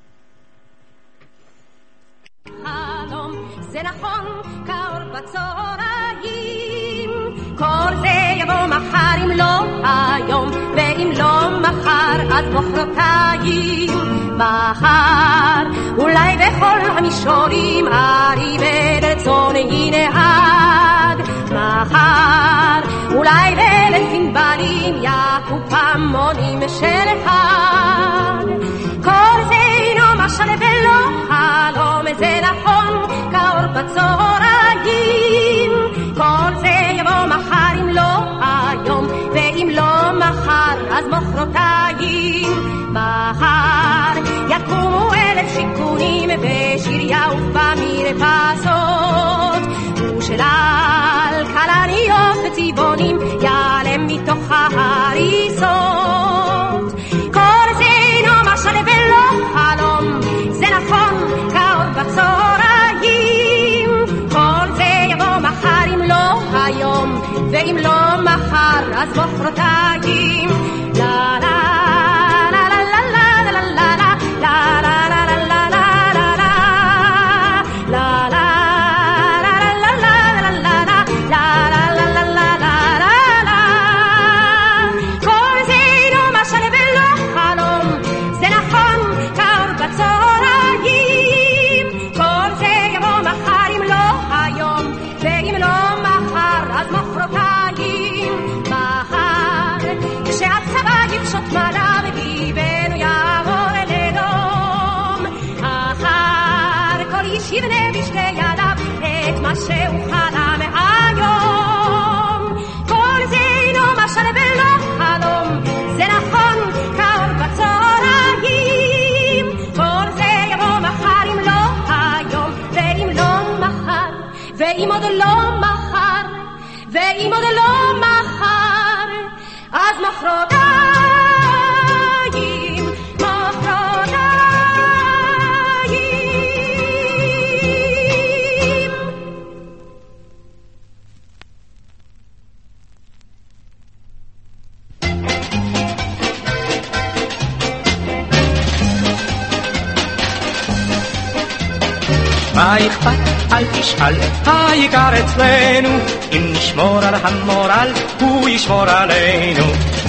Speaker 4: חלום זה נכון כאור בצהריים כל זה יבוא מחר אם לא היום ואם לא מחר אז מחרתיים מחר אולי בכל המישורים ארי ורצון ינהג מחר אולי בליל צימבלים יכו פעמונים של אחד כל זה אינו משל ולא חלום זה נכון כאור בצהריים כל זה יבוא מחר אם לא היום ואם לא מחר אז מחרתיים מחר יקומו 1000 שיכונים ושיר יעוף במרפסות ושלל כלניות וצבעונים יעלה מתוך ההריסות כל זה אינו משל ולא חלום זה נכון כאור בצהריים כל זה יבוא מחר אם לא היום ואם לא מחר אז מחרתיים לה לה לה לה לה לה לה לה לה יבנה בשתי ידיו את מה שהוא חלם היום כל זה אינו משל ולא חלום זה נכון כאור בצהריים כל זה יבוא מחר אם לא היום ואם לא מחר ואם עוד לא מחר ואם עוד לא מחר אז מחרתיים
Speaker 5: מה אכפת? אל תשאל, העיקר אצלנו אם נשמור על המורל, הוא ישמור עלינו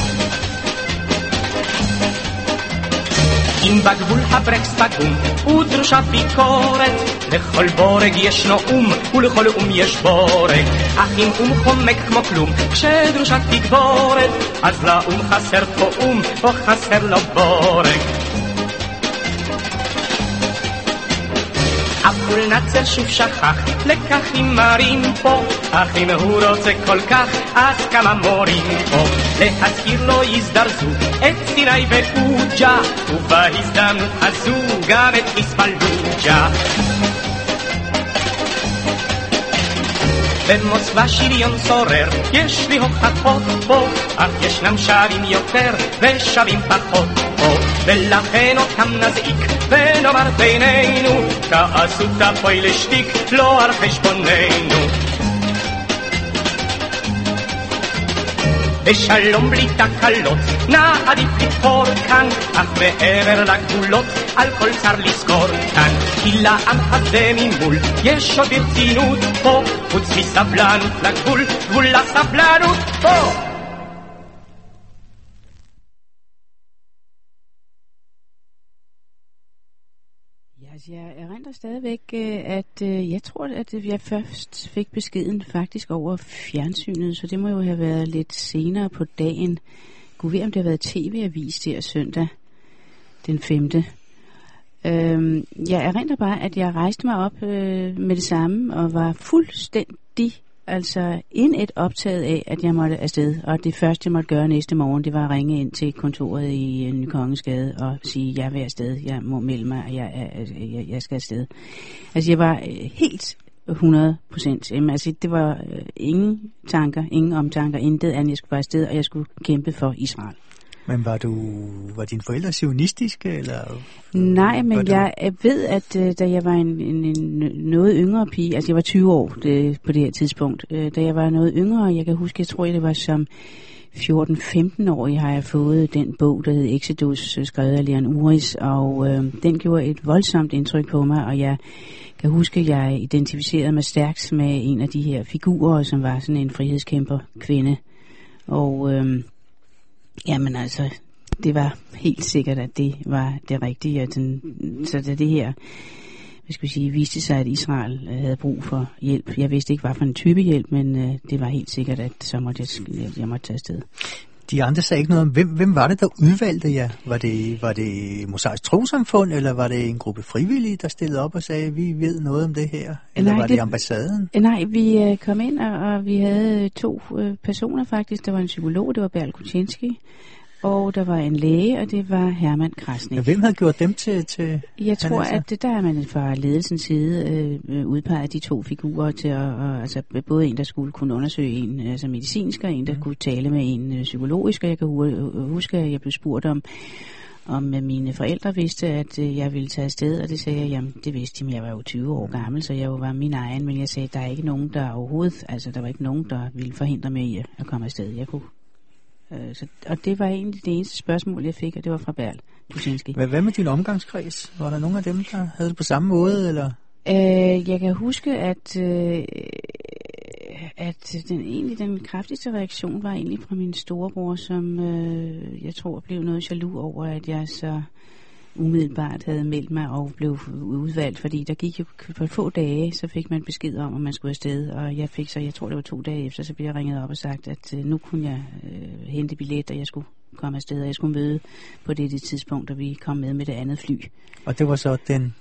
Speaker 5: אם בגבול הברקס פגום ודרושה ביקורת לכל בורג יש נאום ולכל אום יש בורג אך אם אום חומק כמו כלום כשדרושה תגבורת אז לאום חסר תאום או חסר לו בורג אפול נצל שוב שכח לקחים מרים פה אך אם הוא רוצה כל כך אז כמה מורים פה להזכיר לו יזדרזו את סיני ואוג'ה ובהזדמנות הזו גם את חיספלוג'ה במוסקבה שריון שורר יש לי הוכחות פה אך ישנם שווים יותר ושווים פחות פה ולכן אותם נזעיק ונאמר בינינו תעשו תפוי לשתיק לא על חשבוננו בשלום בלי תקלות נעדיף לתפור כאן אך מעבר לגבולות על כל צר לזכור כאן כי לעם הזה ממול יש עוד ברצינות פה חוץ מסבלנות לגבול גבול לסבלנות פה
Speaker 3: Jeg erindrer stadigvæk, at jeg tror, at jeg først fik beskeden faktisk over fjernsynet, så det må jo have været lidt senere på dagen. Gud ved, om det har været tv-avis der søndag den 5. Jeg erindrer bare, at jeg rejste mig op med det samme og var fuldstændig et optaget af, at jeg måtte afsted. Og det første, jeg måtte gøre næste morgen, det var at ringe ind til kontoret i Ny Kongensgade og sige, jeg vil afsted, jeg må melde mig, og jeg skal afsted. Altså, jeg var helt 100%. Altså, det var ingen tanker, ingen omtanker, intet andet. Jeg skulle bare afsted, og jeg skulle kæmpe for Israel.
Speaker 1: Men var dine forældre zionistiske, eller?
Speaker 3: Nej, men jeg ved, at da jeg var en noget yngre pige, altså jeg var 20 år på det her tidspunkt, da jeg var noget yngre, jeg kan huske, jeg tror, det var som 14-15 år, har jeg fået den bog, der hed Exodus, skrevet af Leon Uris, og den gjorde et voldsomt indtryk på mig, og jeg kan huske, at jeg identificerede mig stærkt med en af de her figurer, som var sådan en frihedskæmper kvinde, og jamen altså, det var helt sikkert, at det var det rigtige, så da det her, hvad skal vi sige, viste sig, at Israel havde brug for hjælp. Jeg vidste ikke, hvad for en type hjælp, men det var helt sikkert, at så måtte jeg måtte tage afsted.
Speaker 1: De andre sagde ikke noget om, hvem var det, der udvalgte jer? Var det Mosaisk Trossamfund, eller var det en gruppe frivillige, der stillede op og sagde, vi ved noget om det her? Eller var det ambassaden?
Speaker 3: Nej, vi kom ind, og vi havde 2 personer faktisk. Der var en psykolog, det var Berl Kuchinski, og der var en læge, og det var Herman Krasnik.
Speaker 1: Ja, hvem havde gjort dem til
Speaker 3: Jeg tror, at der er man fra ledelsens side udpeget de 2 figurer til altså både en, der skulle kunne undersøge en altså medicinsk, og en, der kunne tale med en psykologisk, og jeg kan huske, at jeg blev spurgt om mine forældre vidste, at jeg ville tage afsted, og det sagde jeg, jamen det vidste de, men jeg var jo 20 år gammel, så jeg var min egen, men jeg sagde, der er ikke nogen, der overhovedet, altså der var ikke nogen, der ville forhindre mig i at komme afsted. Jeg kunne og det var egentlig det eneste spørgsmål, jeg fik, og det var fra Berl Kuchinski.
Speaker 1: Hvad med din omgangskreds? Var der nogen af dem, der havde det på samme måde, eller?
Speaker 3: Jeg kan huske, at den kraftigste reaktion var egentlig fra min storebror, som jeg tror blev noget jaloux over, at jeg så umiddelbart havde meldt mig og blev udvalgt, fordi der gik jo på få dage, så fik man besked om, at man skulle afsted, og jeg fik så, jeg tror det var 2 dage efter, så blev jeg ringet op og sagt, at nu kunne jeg hente billet, og jeg skulle komme afsted, og jeg skulle møde på det tidspunkt, og vi kom med det andet fly.
Speaker 1: Og det var så den?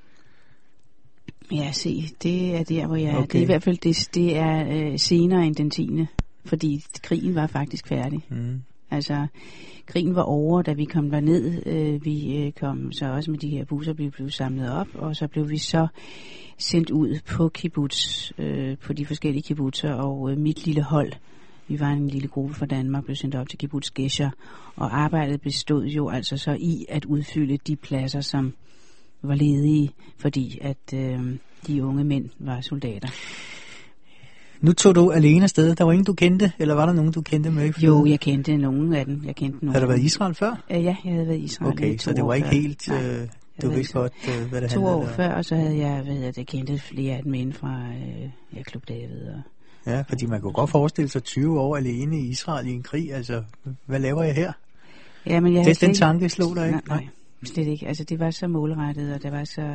Speaker 3: Ja, se, det er der, hvor jeg okay. Det er i hvert fald, det er senere end den 10. Fordi krigen var faktisk færdig. Mm. Altså, krigen var over, da vi kom derned. Vi kom så også med de her busser, vi blev samlet op, og så blev vi så sendt ud på kibbutz, på de forskellige kibbutzer, og mit lille hold, vi var en lille gruppe fra Danmark, blev sendt op til kibbutz Gesher, og arbejdet bestod jo altså så i at udfylde de pladser, som var ledige, fordi at de unge mænd var soldater.
Speaker 1: Nu tog du alene afsted. Der var ingen, du kendte, eller var der nogen, du kendte med?
Speaker 3: Jo, jeg kendte nogen af dem.
Speaker 1: Havde du været i Israel før?
Speaker 3: Ja, jeg havde været i Israel.
Speaker 1: Okay, så det var ikke helt... du vidste godt, hvad det handlede om.
Speaker 3: 2 år før, og så havde jeg kendte flere af dem inden fra Klub David.
Speaker 1: Ja, fordi man kunne godt forestille sig 20 år alene i Israel i en krig. Altså, hvad laver jeg her?
Speaker 3: Ja, men jeg
Speaker 1: den tanke slog dig ikke?
Speaker 3: Nej, slet ikke. Altså, det var så målrettet, og det var så...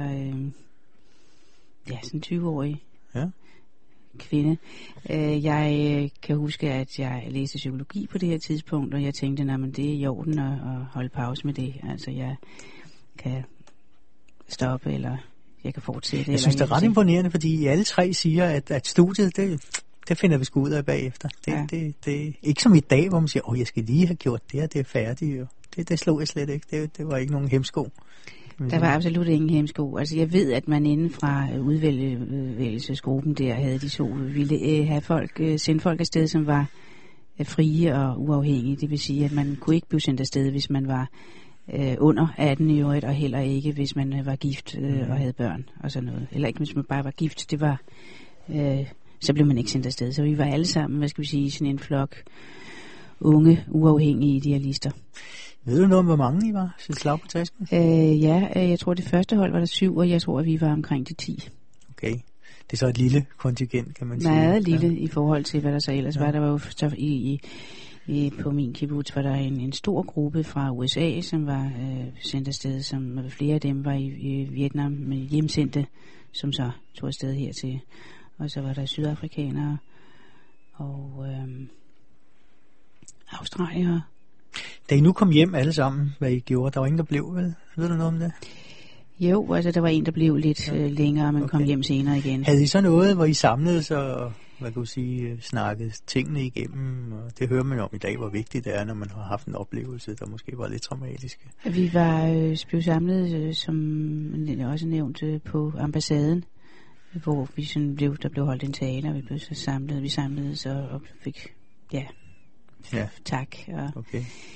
Speaker 3: sådan 20-årig.
Speaker 1: Ja.
Speaker 3: Kvinde. Jeg kan huske, at jeg læste psykologi på det her tidspunkt, og jeg tænkte, men det er i orden at holde pause med det. Altså, jeg kan stoppe, eller jeg kan fortsætte.
Speaker 1: Jeg synes, det er ret imponerende, fordi alle 3 siger, at studiet, det finder vi sgu ud af bagefter. Det er ikke som i dag, hvor man siger, jeg skal lige have gjort det, og det er færdigt. Jo. Det slog jeg slet ikke. Det var ikke nogen hemsko.
Speaker 3: Der var absolut ingen hemsko. Altså jeg ved, at man inden fra udvælgelsesgruppen der havde de så ville have sende folk afsted, som var frie og uafhængige. Det vil sige, at man kunne ikke blive sendt afsted, hvis man var under 18 i øvrigt, og heller ikke, hvis man var gift og havde børn og sådan noget. Eller ikke, hvis man bare var gift. Det var, så blev man ikke sendt afsted. Så vi var alle sammen, hvad skal vi sige, sådan en flok unge, uafhængige idealister.
Speaker 1: Ved du noget om, hvor mange I var? Sit slag på tasken?
Speaker 3: Jeg tror, det første hold var der 7, og jeg tror, at vi var omkring de 10.
Speaker 1: Okay. Det er så et lille kontingent, kan man sige.
Speaker 3: Meget lille i forhold til, hvad der så ellers var. Der var jo så på min kibbutz var der en stor gruppe fra USA, som var sendt afsted, som flere af dem var i Vietnam med hjemsendte, som så tog afsted hertil. Og så var der sydafrikanere og australiere.
Speaker 1: Da I nu kom hjem alle sammen, hvad I gjorde, der var ingen, der blev, vel? Ved du noget om det?
Speaker 3: Jo, altså der var en, der blev lidt længere, men kom hjem senere igen.
Speaker 1: Havde I så noget, hvor I samledes og, hvad kan du sige, snakkede tingene igennem? Og det hører man om i dag, hvor vigtigt det er, når man har haft en oplevelse, der måske var lidt traumatisk. Vi
Speaker 3: var blev samlet, som også nævnt, på ambassaden, hvor vi sådan der blev holdt en tale, og vi blev så samlet. Vi samledes og fik, tak. Og,
Speaker 1: okay.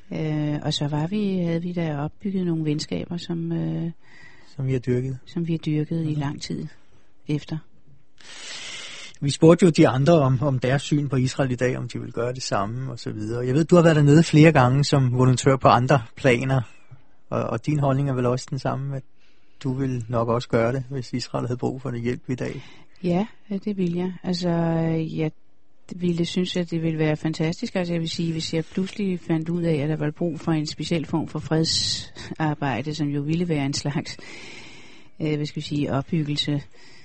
Speaker 3: Og så havde vi da opbygget nogle venskaber, som
Speaker 1: vi har dyrket.
Speaker 3: Som vi har dyrket i lang tid efter.
Speaker 1: Vi spurgte jo de andre om deres syn på Israel i dag, om de vil gøre det samme og så videre. Jeg ved, du har været dernede flere gange som volontør på andre planer, og din holdning er vel også den samme, at du vil nok også gøre det, hvis Israel havde brug for det hjælp i dag.
Speaker 3: Ja, det vil jeg. Altså, jeg ville synes, at det ville være fantastisk. Altså, jeg vil sige, hvis jeg pludselig fandt ud af, at der var brug for en speciel form for fredsarbejde, som jo ville være en slags, opbyggelse,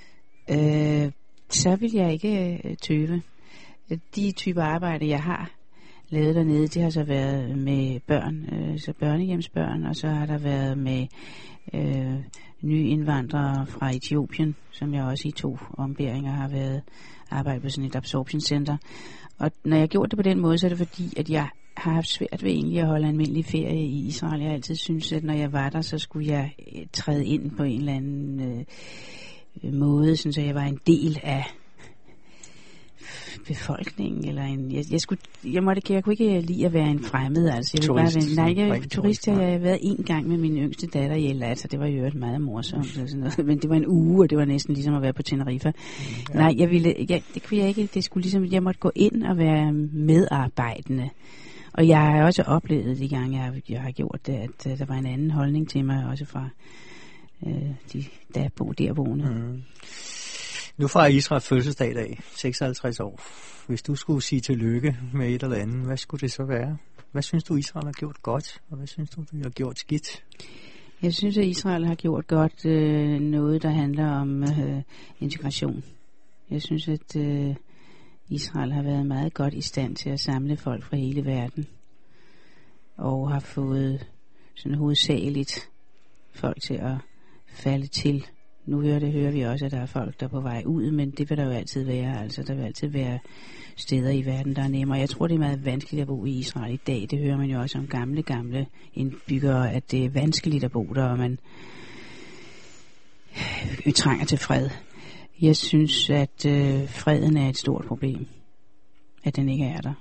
Speaker 3: så vil jeg ikke tøve. De typer arbejde, jeg har lavet dernede, det har så været med børn, så børnehjemsbørn, og så har der været med nye indvandrere fra Etiopien, som jeg også i 2 ombæringer har været arbejdet på sådan et absorption center. Og når jeg har gjort det på den måde, så er det fordi, at jeg har haft svært ved egentlig at holde almindelig ferie i Israel. Jeg har altid syntes, at når jeg var der, så skulle jeg træde ind på en eller anden måde, så jeg var en del af befolkningen, eller jeg kunne ikke lide at være en fremmed, altså. Jeg var turist, jeg har været 1 gang med min yngste datter i Eilat, så det var jo meget morsomt, sådan noget. Men det var en uge, og det var næsten ligesom at være på Tenerife. Ja. Nej, det kunne jeg ikke, det skulle ligesom, jeg måtte gå ind og være medarbejdende. Og jeg har også oplevet de gange, jeg har gjort det, at der var en anden holdning til mig, også fra de derboende. Mm.
Speaker 1: Nu fejrer Israel fødselsdag i dag, 56 år. Hvis du skulle sige tillykke med et eller andet, hvad skulle det så være? Hvad synes du, Israel har gjort godt, og hvad synes du, de har gjort skidt?
Speaker 3: Jeg synes, at Israel har gjort godt noget, der handler om integration. Jeg synes, at Israel har været meget godt i stand til at samle folk fra hele verden, og har fået sådan hovedsageligt folk til at falde til. Nu hører vi også, at der er folk, der er på vej ud, men det vil der jo altid være. Altså, der vil altid være steder i verden, der er nemmere. Jeg tror, det er meget vanskeligt at bo i Israel i dag. Det hører man jo også om gamle indbyggere, at det er vanskeligt at bo der, og man trænger til fred. Jeg synes, at freden er et stort problem. At den ikke er der.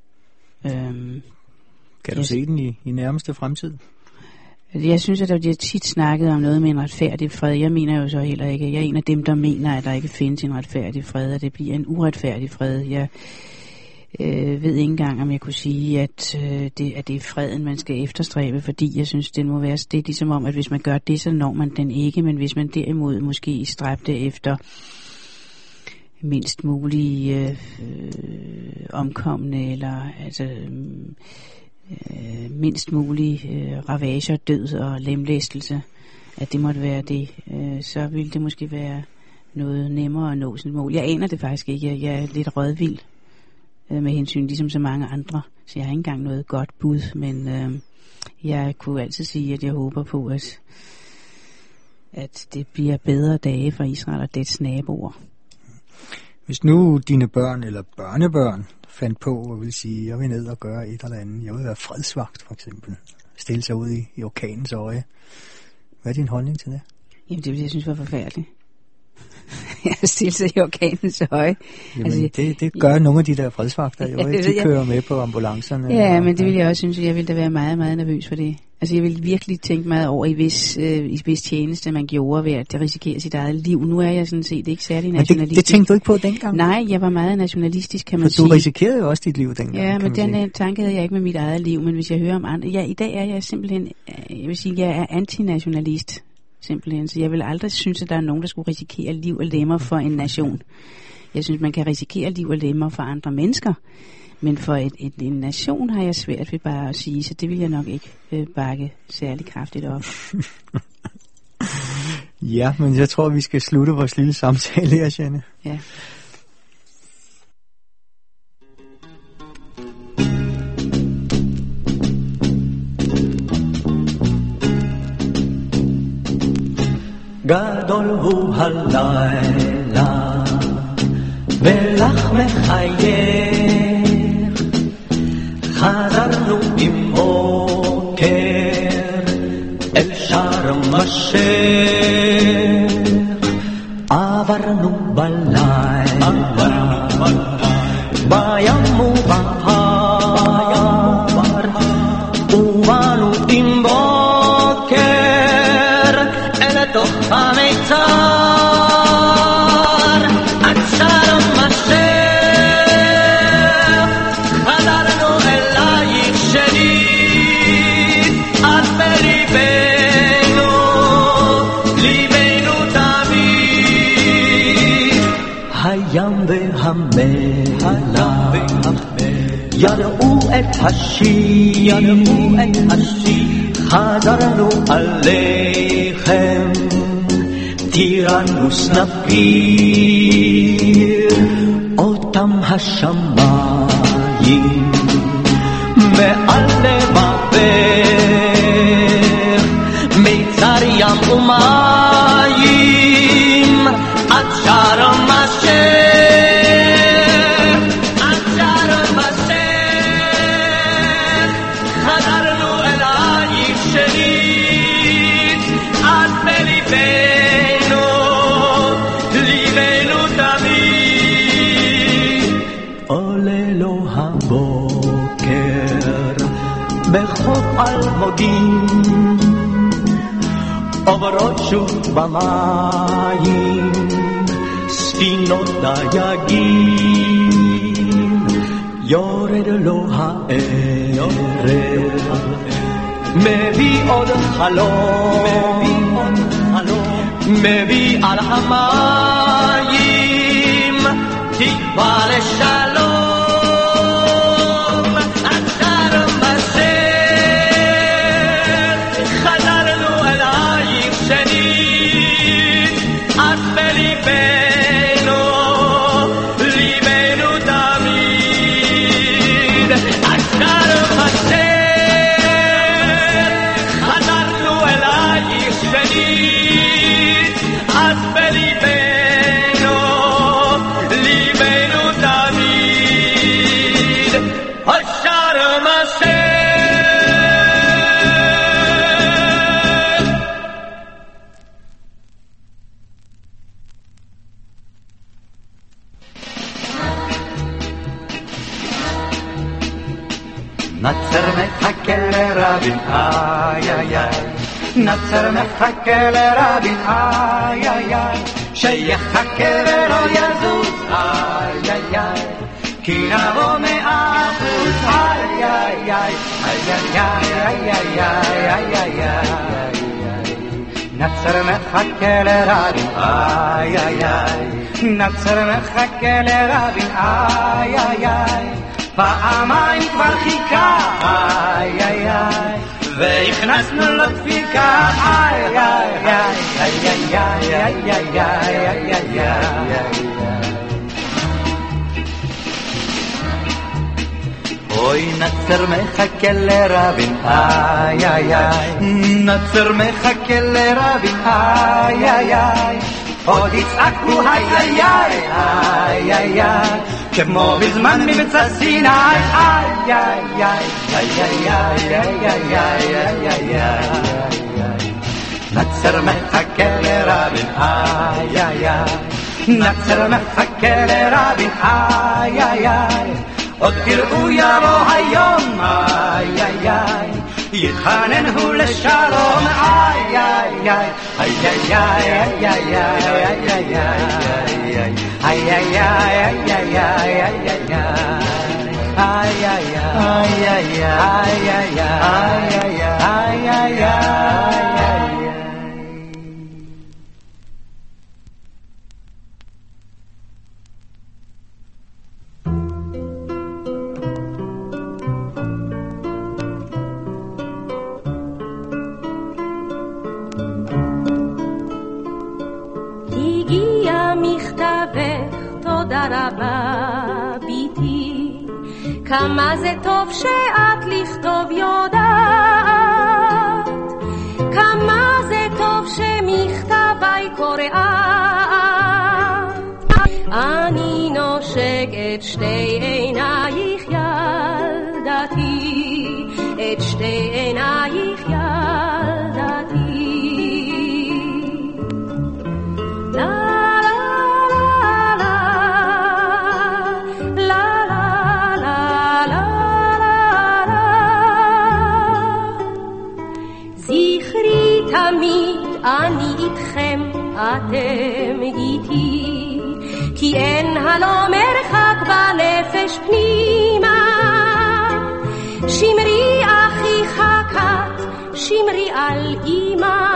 Speaker 1: Kan du se den i nærmeste fremtid?
Speaker 3: Jeg synes, at der bliver tit snakket om noget med en retfærdig fred. Jeg mener jo så heller ikke. Jeg er en af dem, der mener, at der ikke findes en retfærdig fred, og det bliver en uretfærdig fred. Jeg ved ikke engang, om jeg kunne sige, at det er freden, man skal efterstræbe, fordi jeg synes, det må være det er ligesom om, at hvis man gør det, så når man den ikke, men hvis man derimod måske stræbte efter mindst mulige omkomne, eller altså mindst mulig ravager, død og lemlæstelse, at det måtte være det, så ville det måske være noget nemmere at nå sådan et mål. Jeg aner det faktisk ikke. Jeg er lidt rådvild med hensyn, ligesom så mange andre, så jeg har ikke engang noget godt bud, men jeg kunne altid sige, at jeg håber på, at det bliver bedre dage for Israel og dets naboer.
Speaker 1: Hvis nu dine børn eller børnebørn fandt på og vil sige, jeg vil ned og gøre et eller andet, jeg vil være fredsvagt for eksempel, stille sig ud i orkanens øje. Hvad er din holdning til det?
Speaker 3: Jamen det vil jeg synes var forfærdeligt. Jeg stille sig i orkanens øje.
Speaker 1: Jamen altså, det gør nogle af de der fredsvagter jo, de kører med på ambulancerne.
Speaker 3: Ja, men det vil jeg også synes, at jeg ville da være meget, meget nervøs for det. Altså jeg ville virkelig tænke meget over, i hvis tjeneste man gjorde ved at risikere sit eget liv. Nu er jeg sådan set ikke særlig nationalistisk.
Speaker 1: Det tænkte du ikke på dengang?
Speaker 3: Nej, jeg var meget nationalistisk, kan man sige.
Speaker 1: For du risikerede jo også dit liv dengang.
Speaker 3: Ja, men den tanke havde jeg ikke med mit eget liv. Men hvis jeg hører om andre... Ja, i dag er jeg simpelthen... Jeg vil sige, jeg er antinationalist. Simpelthen. Så jeg vil aldrig synes, at der er nogen, der skulle risikere liv og lemmer for en nation. Jeg synes, man kan risikere liv og lemmer for andre mennesker. Men for en nation har jeg svært ved bare at sige, så det vil jeg nok ikke bakke særlig kraftigt op.
Speaker 1: Ja, men jeg tror, vi skal slutte vores lille samtale her, Jeanne.
Speaker 3: Ja.
Speaker 2: גדול הוא הלילה ולך מחייך חזרנו עם בוקר אל שארם א-שייח עברנו בלילה בים ובהר ידעו את השיר, חזרנו עליכם, טירנוס נפיר, אותם השמיים, מעל לבבך, מיצר ים ומים, עד שרם אלמוגים עוברות שוב במים ספינות דייגים יורד לו הערב מביא עוד חלום מביא על המים תקווה לשלום נצר מחכה לרבין, איי איי איי, שיחכה ולא יזוז, איי איי איי, כי נבוא מאחוז, איי איי איי, איי איי איי איי איי איי, נצר מחכה לרבין, איי איי איי, נצר מחכה לרבין, איי איי איי, פעמיים כבר חיכה, איי איי איי, והכנסנו לו דפיקה, איי איי איי איי איי איי איי איי איי, אוי נצר מחכה לרבין, איי איי איי, נצר מחכה לרבין, איי איי איי, עוד יצעקו איי איי איי איי איי, כמו בזמן מבצע סיני, איי איי איי איי איי איי איי איי, נצר מחכה לרבין, איי איי איי, נצר מחכה לרבין, איי איי איי, עוד תראו יבוא היום, איי איי איי, יתחנן הוא לשלום, איי איי איי איי איי איי איי איי איי, ay ay ay ay ay ay ay ay ay ay ay ay.
Speaker 4: הגיע מכתבך, תודה רבה ביתי, כמה זה טוב שאת לכתוב יודעת, כמה זה טוב שמכתבי קוראת, אני נושק את שתי עינייך ילדתי, את שתי עינייך ילדתי. אני איתכם, אתם איתי, כי אין הלא מרחק בנפש פנימה. שמרי אחי חכת, שמרי על אמא,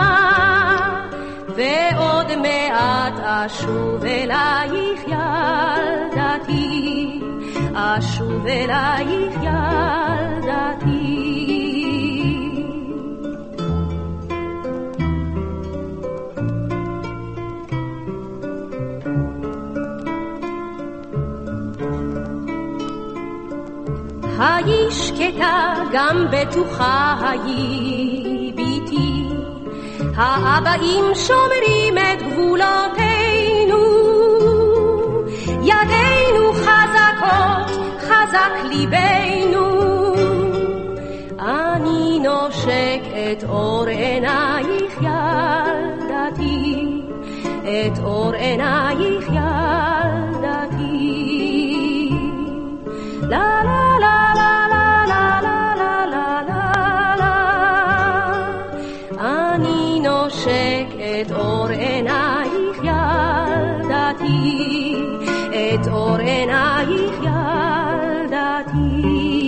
Speaker 4: ועוד מעט אשוב אלייך ילדתי, אשוב אלייך ילדתי. היי שקטה גם בטוחה היי ביתי, האבאים שומרים את גבולותינו, ידינו חזקות, חזק ליבנו. אני נושק את אור עינייך ילדתי, את אור עינייך ילדתי. לה לה לה את אור עינייך ילדתי, את אור עינייך ילדתי.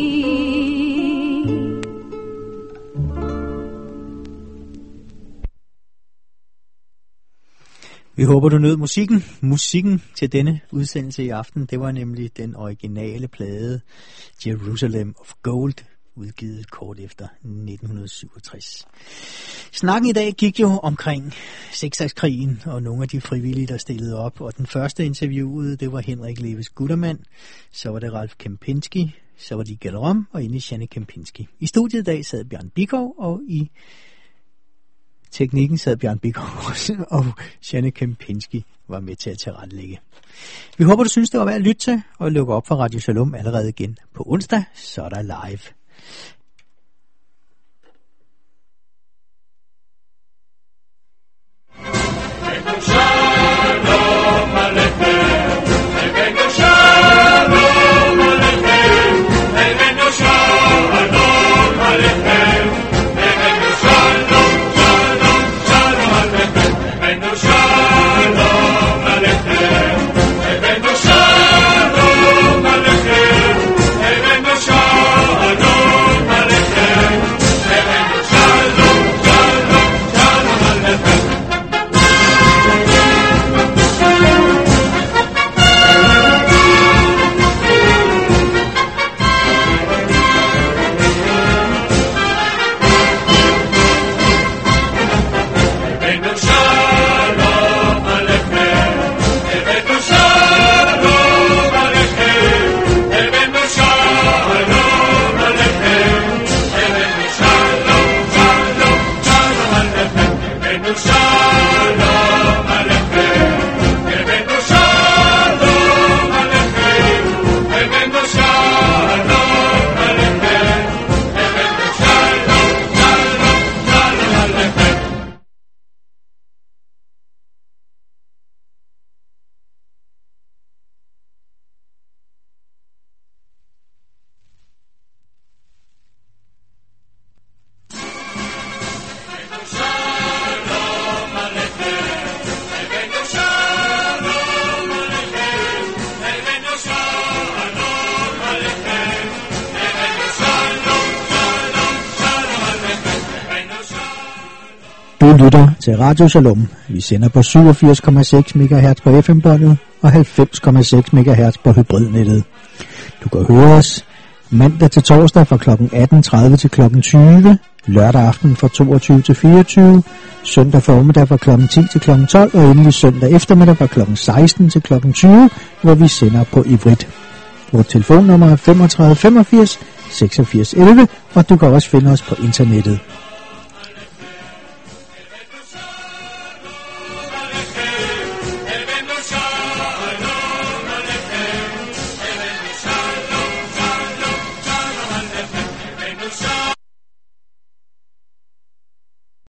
Speaker 1: Vi håber, du nød musikken. Musikken til denne udsendelse i aften, det var nemlig den originale plade Jerusalem of Gold, udgivet kort efter 1967. Snakken i dag gik jo omkring seksdagskrigen og nogle af de frivillige, der stillede op. Og den første interviewede, det var Henrik Leves Guttermand, så var det Ralf Kempinski, så var det Gellerom og inde i Janne Kempinski. I studiet i dag sad Bjørn Bikov, og i teknikken sad Bjørn Bikov og Janne Kempinski var med til at tilrettelægge. Vi håber, du synes, det var værd at lytte til, og lukke op for Radio Shalom allerede igen på onsdag, så er der live. Du lytter til Radio Shalom. Vi sender på 87,6 MHz på FM-båndet og 90,6 MHz på hybridnettet. Du kan høre os mandag til torsdag fra kl. 18.30 til kl. 20, lørdag aften fra 22 til 24, søndag formiddag fra kl. 10 til kl. 12 og endelig søndag eftermiddag fra kl. 16 til kl. 20, hvor vi sender på ivrit. Vores telefonnummer er 35 85 86 11, og du kan også finde os på internettet